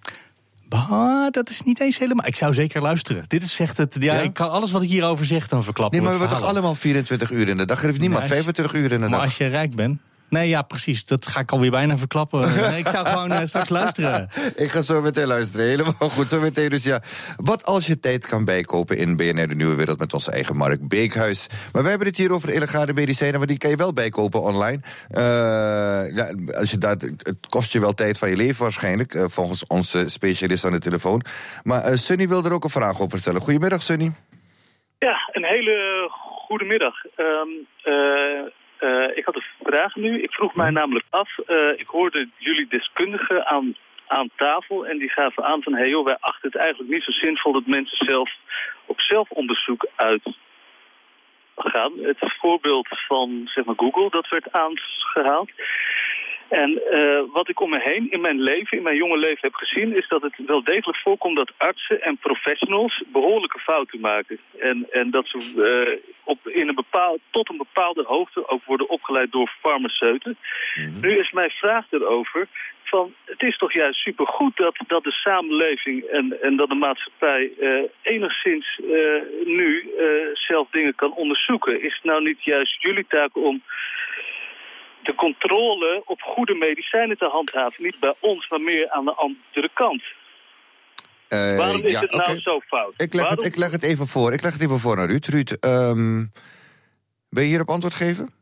Bah, dat is niet eens helemaal... Ik zou zeker luisteren. Dit is echt het... Ja, ja? Ik kan alles wat ik hierover zeg, dan verklappen. Nee, maar we het hebben toch allemaal vierentwintig uur in de dag? Er heeft niemand Nee, vijfentwintig uur in de dag. Maar als je rijk bent... Nee, ja, precies. Dat ga ik alweer bijna verklappen. Nee, ik zou gewoon uh, straks luisteren. Ik ga zo meteen luisteren. Helemaal goed, zo meteen. Dus ja, wat als je tijd kan bijkopen in B N R De Nieuwe Wereld met onze eigen Mark Beekhuis. Maar wij hebben het hier over illegale medicijnen, maar die kan je wel bijkopen online. Uh, ja, als je dat, het kost je wel tijd van je leven waarschijnlijk, uh, volgens onze specialist aan de telefoon. Maar uh, Sunny wil er ook een vraag over stellen. Goedemiddag, Sunny. Ja, een hele goede middag. Um, uh, Uh, ik had een vraag nu. Ik vroeg mij namelijk af, uh, ik hoorde jullie deskundigen aan, aan tafel en die gaven aan van, hey joh, wij achten het eigenlijk niet zo zinvol dat mensen zelf op zelfonderzoek uitgaan. Het voorbeeld van, zeg maar, Google, dat werd aangehaald. En uh, wat ik om me heen in mijn leven, in mijn jonge leven heb gezien, is dat het wel degelijk voorkomt dat artsen en professionals behoorlijke fouten maken. En, en dat ze uh, op, in een bepaald, tot een bepaalde hoogte ook worden opgeleid door farmaceuten. Mm-hmm. Nu is mijn vraag erover van, het is toch juist supergoed dat, dat de samenleving en, en dat de maatschappij uh, enigszins uh, nu uh, zelf dingen kan onderzoeken. Is het nou niet juist jullie taak om de controle op goede medicijnen te handhaven? Niet bij ons, maar meer aan de andere kant. Uh, Waarom is ja, het nou okay. zo fout? Ik leg, Waarom... het, ik leg het even voor. Ik leg het even voor naar Ruud. Ruud, um, wil je hierop antwoord geven?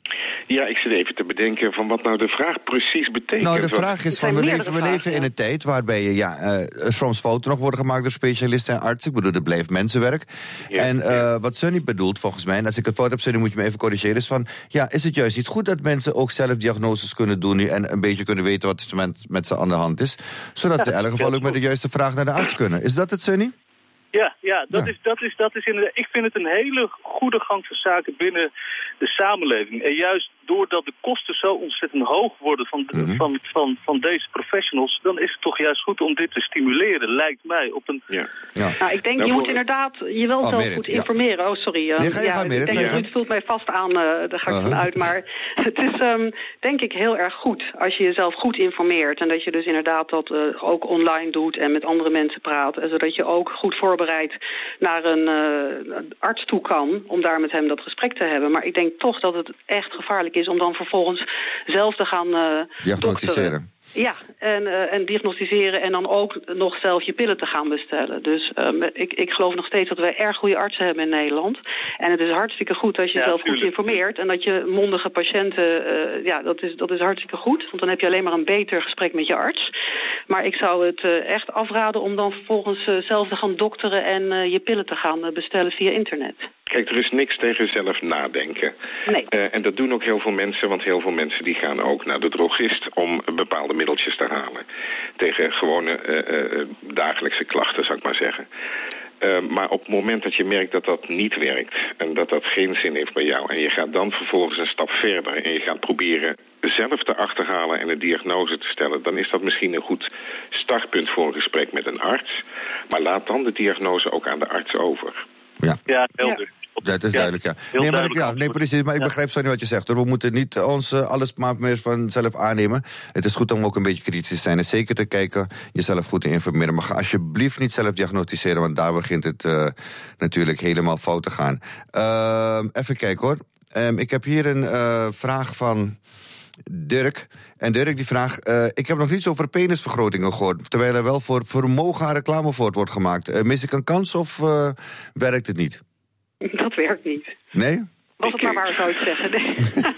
Ja, ik zit even te bedenken van wat nou de vraag precies betekent. Nou, de vraag is van, we leven, we leven in een tijd waarbij je, ja, uh, soms fouten nog worden gemaakt door specialisten en artsen. Ik bedoel, het blijft mensenwerk. Ja, en uh, ja. wat Sunny bedoelt, volgens mij, en als ik het fout heb, Sunny, moet je me even corrigeren, is van, ja, is het juist niet goed dat mensen ook zelf diagnoses kunnen doen nu en een beetje kunnen weten wat er met, met ze aan de hand is, zodat ja, ze in elk geval ook met de juiste vraag naar de arts kunnen. Is dat het, Sunny? Ja, ja, dat, ja. Is, dat, is, dat is inderdaad. Ik vind het een hele goede gang van zaken binnen de samenleving. En juist doordat de kosten zo ontzettend hoog worden van, mm-hmm. van, van, van deze professionals, dan is het toch juist goed om dit te stimuleren, lijkt mij. Op een... ja. Ja. Nou, ik denk, je moet inderdaad je wel oh, zelf goed informeren. Ja. Oh, sorry. Uh, nee, ga je ja, gaan, ik denk, ja. het voelt mij vast aan, uh, daar ga ik uh-huh. van uit. Maar het is, um, denk ik, heel erg goed als je jezelf goed informeert. En dat je dus inderdaad dat uh, ook online doet en met andere mensen praat. En zodat je ook goed voorbereid naar een uh, arts toe kan om daar met hem dat gesprek te hebben. Maar ik denk toch dat het echt gevaarlijk is om dan vervolgens zelf te gaan uh, diagnosticeren. Dokteren. Ja, en, uh, en diagnosticeren en dan ook nog zelf je pillen te gaan bestellen. Dus um, ik, ik geloof nog steeds dat wij erg goede artsen hebben in Nederland. En het is hartstikke goed als je jezelf ja, goed informeert. En dat je mondige patiënten, uh, ja, dat is, dat is hartstikke goed. Want dan heb je alleen maar een beter gesprek met je arts. Maar ik zou het uh, echt afraden om dan vervolgens uh, zelf te gaan dokteren en uh, je pillen te gaan uh, bestellen via internet. Kijk, er is niks tegen zelf nadenken. Nee. Uh, en dat doen ook heel veel mensen, want heel veel mensen die gaan ook naar de drogist om bepaalde middeltjes te halen. Tegen gewone uh, uh, dagelijkse klachten, zou ik maar zeggen. Uh, maar op het moment dat je merkt dat dat niet werkt en dat dat geen zin heeft bij jou en je gaat dan vervolgens een stap verder en je gaat proberen zelf te achterhalen en een diagnose te stellen, dan is dat misschien een goed startpunt voor een gesprek met een arts. Maar laat dan de diagnose ook aan de arts over. Ja, ja heel ja. goed. Dat is duidelijk, ja. Nee, maar, ik, ja, nee, precies, maar ik begrijp zo niet wat je zegt. Hoor. We moeten niet ons uh, alles maar meer vanzelf aannemen. Het is goed om ook een beetje kritisch te zijn en zeker te kijken, jezelf goed te informeren. Maar ga alsjeblieft niet zelf diagnosticeren, want daar begint het uh, natuurlijk helemaal fout te gaan. Uh, even kijken hoor. Um, ik heb hier een uh, vraag van Dirk. En Dirk die vraagt, uh, ik heb nog niets over penisvergrotingen gehoord, terwijl er wel voor vermogen reclame voor wordt gemaakt. Uh, mis ik een kans of uh, werkt het niet? Dat werkt niet. Nee? Was het maar waar, zou ik zeggen. Nee.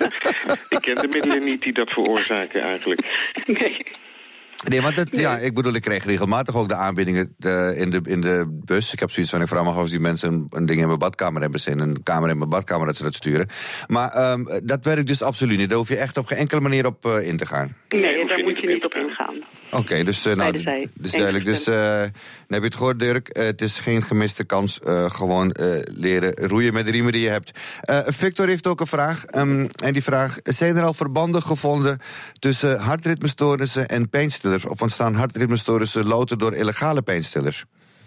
Ik ken de middelen niet die dat veroorzaken eigenlijk. Nee. Nee, want het, nee. ja, ik bedoel, ik krijg regelmatig ook de aanbiedingen de, in, de, in de bus. Ik heb zoiets van, ik vraag me af als die mensen een, een ding in mijn badkamer hebben zin, een kamer in mijn badkamer dat ze dat sturen. Maar um, dat werkt dus absoluut niet. Daar hoef je echt op geen enkele manier op uh, in te gaan. Nee, nee daar moet je niet op ingaan. Oké, okay, dus, uh, nou, dus duidelijk. Dus uh, dan heb je het gehoord, Dirk. Uh, het is geen gemiste kans. Uh, gewoon uh, leren roeien met de riemen die je hebt. Uh, Victor heeft ook een vraag. Um, en die vraag, zijn er al verbanden gevonden tussen hartritmestoornissen en pijnstillers? Of ontstaan hartritmestoornissen louter door illegale pijnstillers?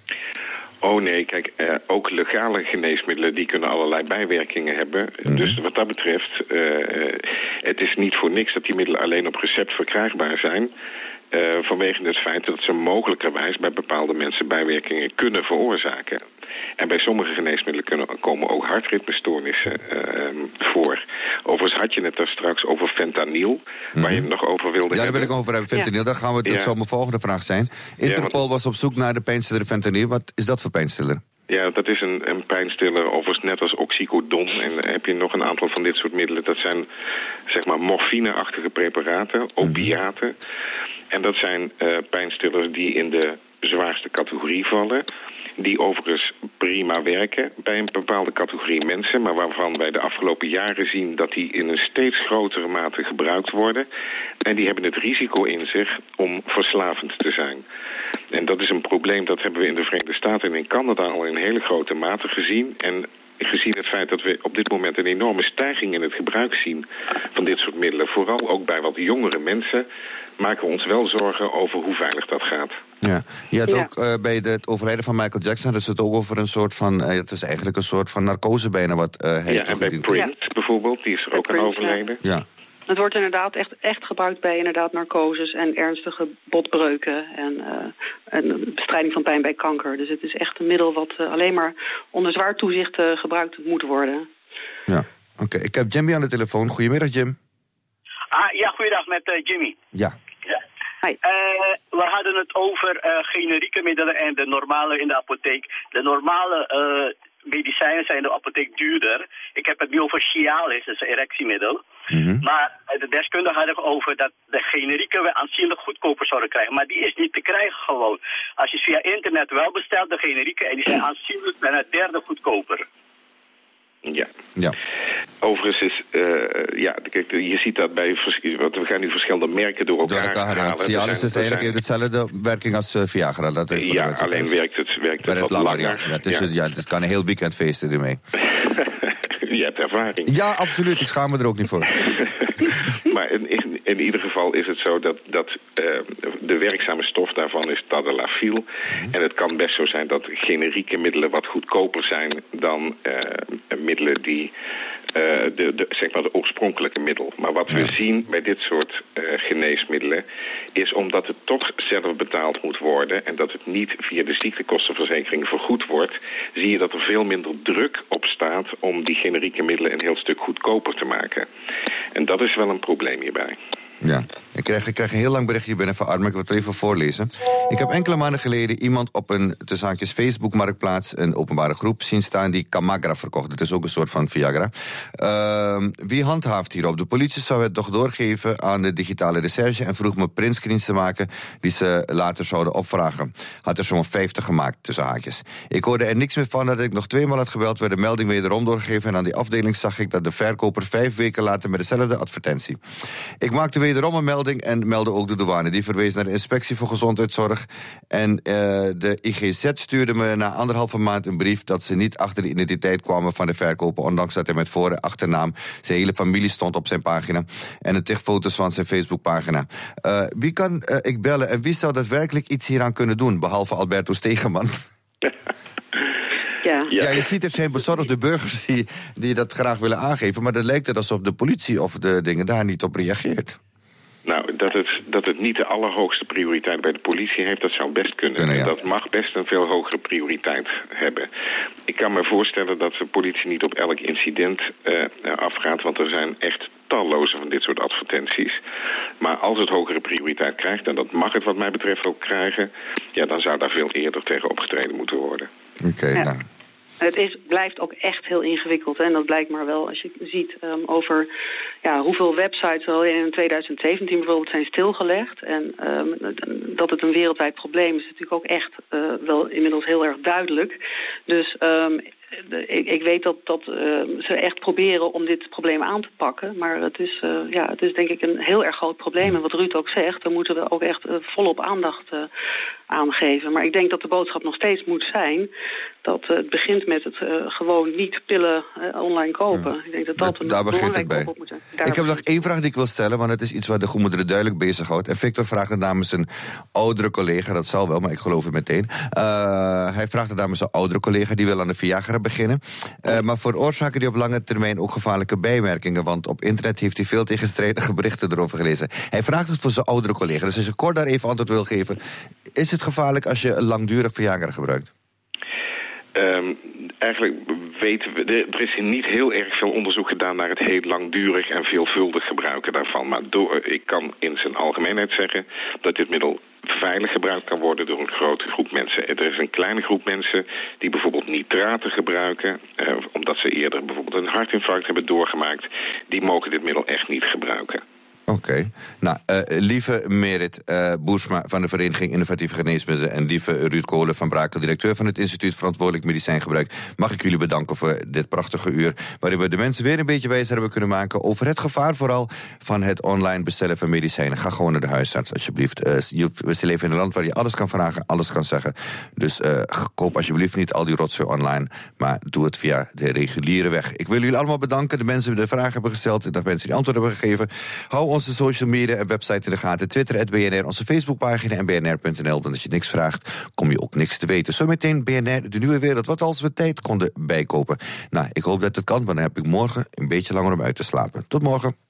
Oh nee, kijk, uh, ook legale geneesmiddelen die kunnen allerlei bijwerkingen hebben. Mm-hmm. Dus wat dat betreft, uh, het is niet voor niks dat die middelen alleen op recept verkrijgbaar zijn. Uh, vanwege het feit dat ze mogelijkerwijs bij bepaalde mensen bijwerkingen kunnen veroorzaken. En bij sommige geneesmiddelen kunnen, komen ook hartritmestoornissen uh, voor. Overigens had je het daar straks over fentanyl, mm-hmm. waar je het nog over wilde ja, hebben. Ja, daar wil ik over hebben, fentanyl. Ja. Daar gaan we, dat ja. zal mijn volgende vraag zijn. Interpol ja, want... was op zoek naar de pijnstiller fentanyl. Wat is dat voor pijnstiller? Ja, dat is een, een pijnstiller, overigens net als oxycodon. En dan heb je nog een aantal van dit soort middelen. Dat zijn, zeg maar, morfine-achtige preparaten, opiaten. Mm-hmm. En dat zijn uh, pijnstillers die in de zwaarste categorie vallen. Die overigens prima werken bij een bepaalde categorie mensen, maar waarvan wij de afgelopen jaren zien dat die in een steeds grotere mate gebruikt worden. En die hebben het risico in zich om verslavend te zijn. En dat is een probleem, dat hebben we in de Verenigde Staten en in Canada al in hele grote mate gezien. En gezien het feit dat we op dit moment een enorme stijging in het gebruik zien van dit soort middelen, vooral ook bij wat jongere mensen, maken we ons wel zorgen over hoe veilig dat gaat. Ja, je had ja. ook uh, bij het overlijden van Michael Jackson, dus het ook over een soort van, uh, het is eigenlijk een soort van narcose bijna wat uh, hij ja, en bij Prince ja. bijvoorbeeld, die is er ook aan overleden. Ja. ja. Het wordt inderdaad echt, echt gebruikt bij inderdaad narcoses en ernstige botbreuken en, uh, en bestrijding van pijn bij kanker. Dus het is echt een middel wat uh, alleen maar onder zwaar toezicht uh, gebruikt moet worden. Ja, oké. Okay. Ik heb Jimmy aan de telefoon. Goedemiddag, Jim. Ah, ja, goeiedag met uh, Jimmy. Ja. ja. Hi. Uh, we hadden het over uh, generieke middelen en de normale in de apotheek. De normale uh, medicijnen zijn de apotheek duurder. Ik heb het nu over Cialis, dat is een erectiemiddel. Mm-hmm. Maar de deskundigen hadden over dat de generieken we aanzienlijk goedkoper zouden krijgen. Maar die is niet te krijgen gewoon. Als je via internet wel bestelt, de generieken, en die zijn aanzienlijk bijna een derde goedkoper. Ja. ja. Overigens is, uh, ja, kijk, je ziet dat bij, want we gaan nu verschillende merken door elkaar, door elkaar halen. Cialis is eigenlijk zijn... hetzelfde werking als uh, Viagra. Dat uh, ja, alleen werkt het, werkt het, het wat langer. langer. Ja, het, is, ja. ja, het kan een heel weekend feesten ermee. Je hebt ervaring. Ja, absoluut. Ik schaam me er ook niet voor. Maar in, in, in ieder geval is het zo dat, dat uh, de werkzame stof daarvan is tadalafil. Mm-hmm. En het kan best zo zijn dat generieke middelen wat goedkoper zijn dan uh, middelen die... Uh, de, de, zeg maar de oorspronkelijke middel. Maar wat we ja. zien bij dit soort uh, geneesmiddelen is omdat het toch zelf betaald moet worden en dat het niet via de ziektekostenverzekering vergoed wordt, zie je dat er veel minder druk op staat om die generieke middelen een heel stuk goedkoper te maken. En dat is wel een probleem hierbij. Ja, ik krijg, ik krijg een heel lang berichtje binnen van Arme. Ik wil het even voorlezen. Ik heb enkele maanden geleden iemand op een tussen haakjes Facebook-marktplaats, een openbare groep, zien staan die Camagra verkocht. Het is ook een soort van Viagra. Uh, wie handhaaft hierop? De politie zou het toch doorgeven aan de digitale recherche en vroeg me printscreens te maken die ze later zouden opvragen. Had er zo'n vijftig gemaakt, tussen haakjes. Ik hoorde er niks meer van dat ik nog tweemaal had gebeld, werd de melding wederom doorgegeven en aan die afdeling zag ik dat de verkoper vijf weken later met dezelfde advertentie. Ik maakte weer wederom een melding en meldde ook de douane. Die verwees naar de inspectie voor gezondheidszorg. En uh, de I G Z stuurde me na anderhalve maand een brief dat ze niet achter de identiteit kwamen van de verkoper, ondanks dat hij met voor- en achternaam zijn hele familie stond op zijn pagina en een tig foto's van zijn Facebookpagina. Uh, wie kan uh, ik bellen en wie zou daadwerkelijk iets hieraan kunnen doen, behalve Alberto Stegeman? Ja. ja, je ziet er zijn bezorgde burgers die, die dat graag willen aangeven, maar het lijkt het alsof de politie of de dingen daar niet op reageert. Nou, dat het, dat het niet de allerhoogste prioriteit bij de politie heeft, dat zou best kunnen. kunnen ja. Dat mag best een veel hogere prioriteit hebben. Ik kan me voorstellen dat de politie niet op elk incident uh, afgaat, want er zijn echt talloze van dit soort advertenties. Maar als het hogere prioriteit krijgt, en dat mag het wat mij betreft ook krijgen, ja, dan zou daar veel eerder tegen opgetreden moeten worden. Oké, okay, ja. nou... Het is, blijft ook echt heel ingewikkeld. Hè? En dat blijkt maar wel als je ziet um, over ja, hoeveel websites al in twintig zeventien bijvoorbeeld zijn stilgelegd. En um, dat het een wereldwijd probleem is natuurlijk ook echt uh, wel inmiddels heel erg duidelijk. Dus um, de, ik, ik weet dat, dat uh, ze echt proberen om dit probleem aan te pakken. Maar het is, uh, ja, het is denk ik een heel erg groot probleem. En wat Ruud ook zegt, daar moeten we ook echt uh, volop aandacht uh, aan geven. Maar ik denk dat de boodschap nog steeds moet zijn dat uh, het begint met het uh, gewoon niet pillen uh, online kopen. Ja. Ik denk dat dat een daar begint het bij. Moet zijn. Ik heb nog één vraag die ik wil stellen, want het is iets waar de gemoederen duidelijk bezighoudt. En Victor vraagt het namens een oudere collega, dat zal wel, maar ik geloof het meteen. Uh, hij vraagt het namens een oudere collega, die wil aan de Viagra beginnen. Uh, maar veroorzaken die op lange termijn ook gevaarlijke bijwerkingen, want op internet heeft hij veel tegenstrijdige berichten erover gelezen. Hij vraagt het voor zijn oudere collega, dus als je kort daar even antwoord wil geven. Is het gevaarlijk als je langdurig Viagra gebruikt? Um, eigenlijk weten we, er is niet heel erg veel onderzoek gedaan naar het heel langdurig en veelvuldig gebruiken daarvan. Maar door, ik kan in zijn algemeenheid zeggen dat dit middel veilig gebruikt kan worden door een grote groep mensen. Er is een kleine groep mensen die bijvoorbeeld nitraten gebruiken, uh, omdat ze eerder bijvoorbeeld een hartinfarct hebben doorgemaakt. Die mogen dit middel echt niet gebruiken. Oké. Okay. Nou, uh, lieve Merit uh, Boersma van de Vereniging Innovatieve Geneesmiddelen en lieve Ruud Kolen van Brakel, directeur van het Instituut Verantwoordelijk Medicijngebruik, mag ik jullie bedanken voor dit prachtige uur, waarin we de mensen weer een beetje wijzer hebben kunnen maken over het gevaar vooral van het online bestellen van medicijnen. Ga gewoon naar de huisarts, alsjeblieft. Uh, je, we leven in een land waar je alles kan vragen, alles kan zeggen. Dus uh, koop alsjeblieft niet al die rotzooi online, maar doe het via de reguliere weg. Ik wil jullie allemaal bedanken, de mensen die de vragen hebben gesteld, de mensen die antwoord hebben gegeven. Hou ons onze social media en website in de gaten. Twitter, at B N R, onze Facebookpagina en B N R punt N L. Want als je niks vraagt, kom je ook niks te weten. Zometeen B N R, de nieuwe wereld. Wat als we tijd konden bijkopen? Nou, ik hoop dat het kan, want dan heb ik morgen een beetje langer om uit te slapen. Tot morgen.